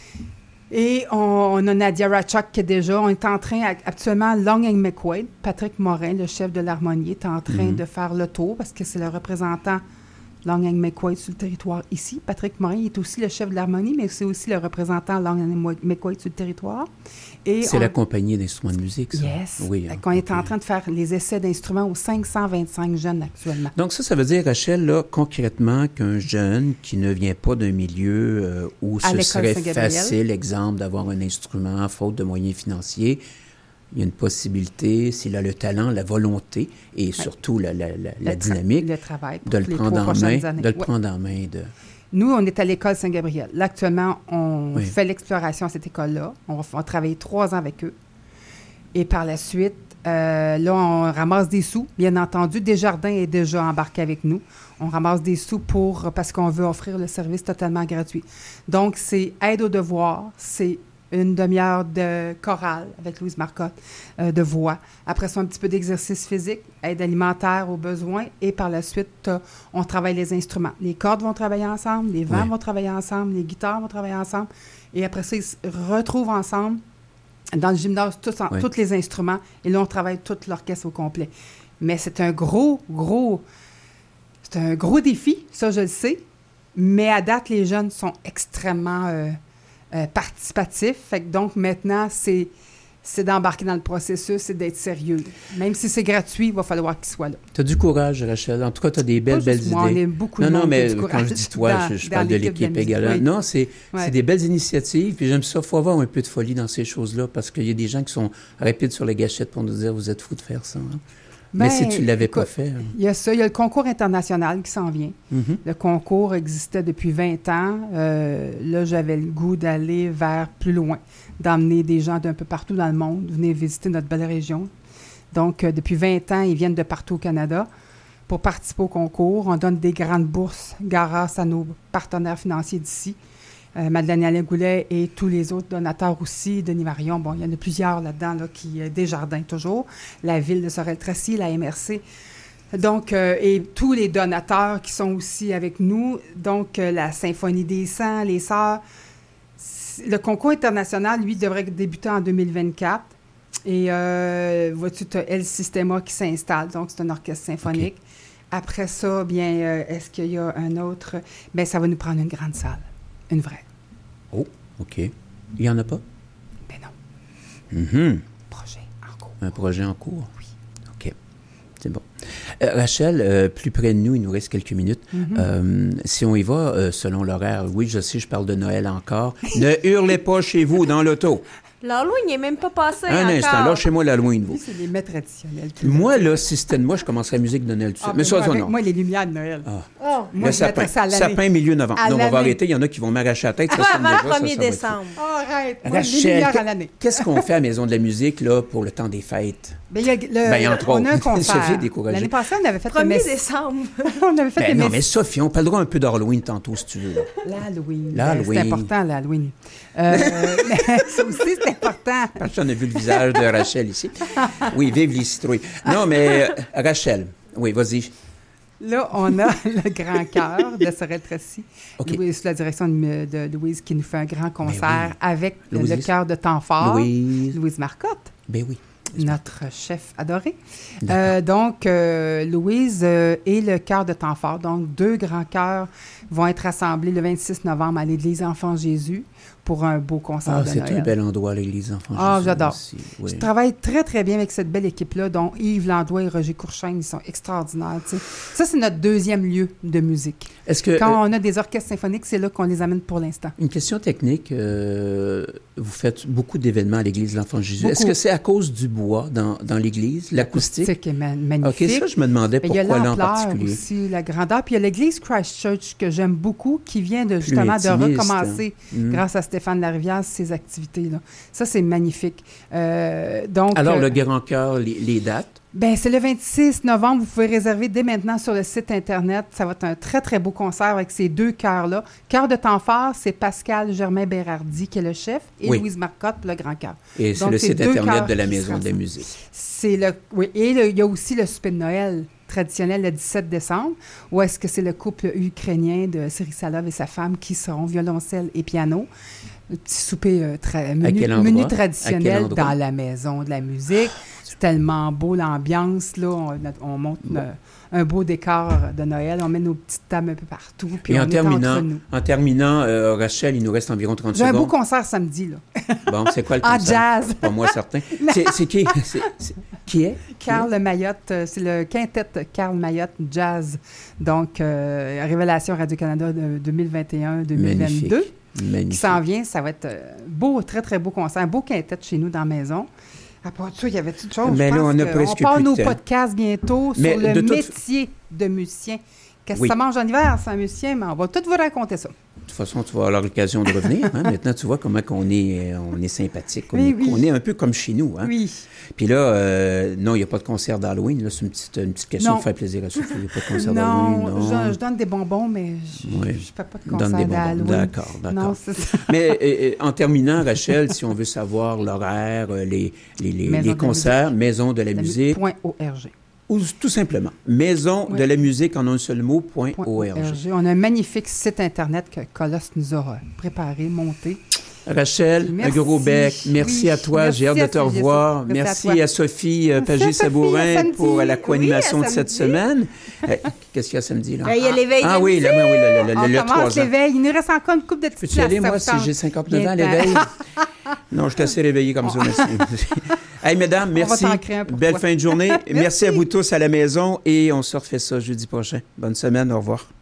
Et on, on a Nadia Ratchak qui est déjà. On est en train, actuellement, Long and McQuaid, Patrick Morin, le chef de l'harmonie, est en train Mhm. de faire le tour parce que c'est le représentant Long and McQuaid sur le territoire ici. Patrick Morin il est aussi le chef de l'harmonie, mais c'est aussi le représentant Long and McQuaid sur le territoire. Et C'est on- la compagnie d'instruments de musique, ça? Yes. Oui. Fait hein, qu'on est en ok. train de faire les essais d'instruments aux cinq cent vingt-cinq jeunes actuellement. Donc ça, ça veut dire, Rachel, là, concrètement, qu'un jeune qui ne vient pas d'un milieu euh, où À ce l'école serait Saint-Gabriel. facile, exemple, d'avoir un instrument, faute de moyens financiers, il y a une possibilité, s'il a le talent, la volonté et surtout la, la, la, la Le tra- dynamique, le travail pour de le les prendre trois en main, prochaines années. de le Ouais. prendre en main. De... Nous, on est à l'école Saint-Gabriel. Là, actuellement, on Oui. fait l'exploration à cette école-là. On va, on va travailler trois ans avec eux. Et par la suite, euh, là, on ramasse des sous. Bien entendu, Desjardins est déjà embarqué avec nous. On ramasse des sous pour parce qu'on veut offrir le service totalement gratuit. Donc, c'est aide aux devoirs, c'est une demi-heure de chorale avec Louise Marcotte, euh, de voix. Après ça, un petit peu d'exercice physique, aide alimentaire aux besoins. Et par la suite, euh, on travaille les instruments. Les cordes vont travailler ensemble, les vents Oui. vont travailler ensemble, les guitares vont travailler ensemble. Et après ça, ils se retrouvent ensemble dans le gymnase, tous, en- Oui. tous les instruments. Et là, on travaille tout l'orchestre au complet. Mais c'est un gros, gros... C'est un gros défi, ça, je le sais. Mais à date, les jeunes sont extrêmement... euh, Euh, participatif. Fait que donc, maintenant, c'est c'est d'embarquer dans le processus et d'être sérieux. Même si c'est gratuit, il va falloir qu'il soit là. Tu as du courage, Rachel. En tout cas, tu as des belles, belles moi, idées. On aime beaucoup non, de non, monde mais qui a du quand je dis toi, dans, je, je parle de l'équipe également. Oui. Non, c'est ouais. c'est des belles initiatives. Puis j'aime ça. Il faut avoir un peu de folie dans ces choses-là parce qu'il y a des gens qui sont rapides sur les gâchettes pour nous dire « Vous êtes fous de faire ça. Hein? » Ben, mais si tu ne l'avais écoute, pas fait... Il y a ça. Il y a le concours international qui s'en vient. Mm-hmm. Le concours existait depuis vingt ans. Euh, là, j'avais le goût d'aller vers plus loin, d'emmener des gens d'un peu partout dans le monde, venir visiter notre belle région. Donc, euh, depuis vingt ans, ils viennent de partout au Canada pour participer au concours. On donne des grandes bourses grâce à nos partenaires financiers d'ici. Euh, Madeleine Alain-Goulet et tous les autres donateurs aussi, Denis Marion, bon, il y en a plusieurs là-dedans, là, qui, euh, Desjardins toujours, la Ville de Sorel-Tracy, la M R C, donc, euh, et tous les donateurs qui sont aussi avec nous, donc euh, la Symphonie des Saints, les Sœurs. Le concours international, lui, devrait débuter en deux mille vingt-quatre, et euh, vois-tu, tu as El Sistema qui s'installe, donc c'est un orchestre symphonique. Okay. Après ça, bien, euh, est-ce qu'il y a un autre? Bien, ça va nous prendre une grande salle. Une vraie. Oh, OK. Il n'y en a pas? Ben non. Mm-hmm. Projet en cours. Un projet en cours? Oui. OK. C'est bon. Euh, Rachel, euh, plus près de nous, il nous reste quelques minutes. Mm-hmm. Euh, si on y va euh, selon l'horaire, oui, je sais, je parle de Noël encore. Ne hurlez pas chez vous dans l'auto. L'Halloween n'est même pas passé Un encore. instant, là, chez moi, l'Halloween, vous. Oui, c'est les mets traditionnels. Moi, là, si c'était de moi, je commencerais la musique de Noël tout de suite. Ah, mais ça, moi, ça, avec, non. moi, les lumières de Noël. Ah. Oh, moi, le je sapin, ça à l'année. sapin milieu novembre. À non, on va l'année. arrêter. Il y en a qui vont m'arracher la tête. Ça, ça Avant me le premier décembre. Oh, arrête. Moi, Rachel, les lumières à l'année. Qu'est-ce qu'on fait à la Maison de la musique, là, pour le temps des fêtes? Ben, il y a le, ben, entre on autres. a un concert. Sophie est découragée. L'année passée, on avait fait premier le décembre. on avait fait ben le non, messi- mais Sophie, on parlera un peu d'Halloween tantôt, si tu veux. Là. L'Halloween. L'Halloween. Ben, c'est important, l'Halloween. Euh, mais ça aussi, c'est important. Parce qu'on a vu le visage de Rachel ici. Oui, vive les citrouilles. Non, mais euh, Rachel, oui, vas-y. Là, on a le grand chœur de Sorel-Tracy, Okay. Louise, sous la direction de, de Louise, qui nous fait un grand concert oui. avec Louise. le chœur de temps fort. Louise. Louise Marcotte. Ben oui. Notre chef adoré. Euh, donc, euh, Louise euh, et le chœur de temps fort. Donc, deux grands chœurs vont être assemblés le vingt-six novembre à l'Église Enfant Jésus pour un beau concert Ah, de c'est Noël. un bel endroit, l'Église Enfant Ah, Jésus. j'adore. Aussi, oui. Je travaille très, très bien avec cette belle équipe-là, dont Yves Landois et Roger Courchaine. Ils sont extraordinaires. Tu sais. Ça, c'est notre deuxième lieu de musique. Est-ce que, Quand euh, on a des orchestres symphoniques, c'est là qu'on les amène pour l'instant. Une question technique. Euh, vous faites beaucoup d'événements à l'Église de l'Enfant Jésus. Beaucoup. Est-ce que c'est à cause du bois dans, dans l'Église, l'acoustique? L'acoustique est ma- magnifique. OK, ça, je me demandais Mais il y a pourquoi là en l'ampleur particulier. aussi, la grandeur. Puis il y a l'église Christchurch que j'aime beaucoup, qui vient de Plus justement de intimiste, recommencer hein. Mm. grâce à Stéphane Larivière ses activités-là. Ça, c'est magnifique. Euh, donc, Alors, euh, le grand cœur, les, les dates? ben, c'est le vingt-six novembre. Vous pouvez réserver dès maintenant sur le site Internet. Ça va être un très, très beau concert avec ces deux chœurs-là. Chœur de temps fort, c'est Pascal Germain-Bérardi qui est le chef et Oui. Louise Marcotte, le grand chœur. Et c'est Donc, le c'est site deux Internet chœurs de la qui se Maison de la rassemblent. musique. C'est le, oui, et le- il y a aussi le souper de Noël traditionnel le dix-sept décembre, où est-ce que c'est le couple ukrainien de Cyril Salov et sa femme qui seront violoncelle et piano. Le petit souper euh, tra- menu, quel endroit? menu À quel traditionnel endroit? dans la maison de la musique. C'est tellement beau l'ambiance, là. On, on monte Bon. euh, un beau décor de Noël, on met nos petites tables un peu partout, puis Et on en est terminant, entre nous. en terminant euh, Rachel, il nous reste environ trente J'ai un secondes. beau concert samedi, là. Bon, c'est quoi le En concert? jazz. Pas moi certain. C'est, c'est qui? C'est, c'est- qui est? Qui Carl est? Mayotte, euh, c'est le quintet Carl Mayotte Jazz. Donc, euh, Révélation Radio-Canada de deux mille vingt et un deux mille vingt-deux. Magnifique. Magnifique. Qui s'en vient. Ça va être euh, beau, très, très beau concert. Un beau quintet chez nous dans la maison. À part de ça, il y avait toutes choses. Mais Je là, pense on a que presque on part plus de nos temps. podcasts bientôt Mais sur le de toute- métier de musicien. Qu'est-ce Oui. que ça mange en hiver, c'est un musicien? Mais on va tout vous raconter ça. De toute façon, tu vas avoir l'occasion de revenir. Hein? Maintenant, tu vois comment on est, on est sympathique. On, Oui, est, oui. on est un peu comme chez nous. Hein? Oui. Puis là, euh, non, il n'y a pas de concert d'Halloween. Là, c'est une petite, une petite question Non. pour faire plaisir à Sophie. Il n'y a pas de concert d'Halloween. Non, Non, je, je donne des bonbons, mais je ne Oui. fais pas de Donne concert des bonbons. d'Halloween. D'accord, d'accord. Non, c'est ça. Mais euh, euh, en terminant, Rachel, si on veut savoir l'horaire, euh, les, les, les, Maison les de la concerts, Maison de la La musique, Point .org. ou tout simplement, Maison Oui. de la musique en un seul mot, point Point .org. .org. On a un magnifique site Internet que Colosse nous aura préparé, monté. Rachel, Merci. un gros bec. Merci Oui, à toi. merci J'ai hâte à de te toi, revoir. Merci à Merci toi. à Sophie euh, Merci à Pagé-Sabourin Sophie, à pour samedi. la co-animation Oui, à de cette samedi. semaine. Euh, Qu'est-ce qu'il y a samedi, là? Ben, il y a l'éveil Ah de oui, midi. là, ben oui, le, le, le, On le commence trois ans. l'éveil. Il nous reste encore une coupe de petites Peux-tu y aller, places, moi, ça si vous j'ai tente? cinquante-neuf ans, Viens-t'en. l'éveil? Non, je suis assez réveillé comme ça, merci. Hey, mesdames, On va merci. t'en créer un pour Belle toi. fin de journée. Merci. Merci à vous tous à la maison et on se refait ça jeudi prochain. Bonne semaine, au revoir.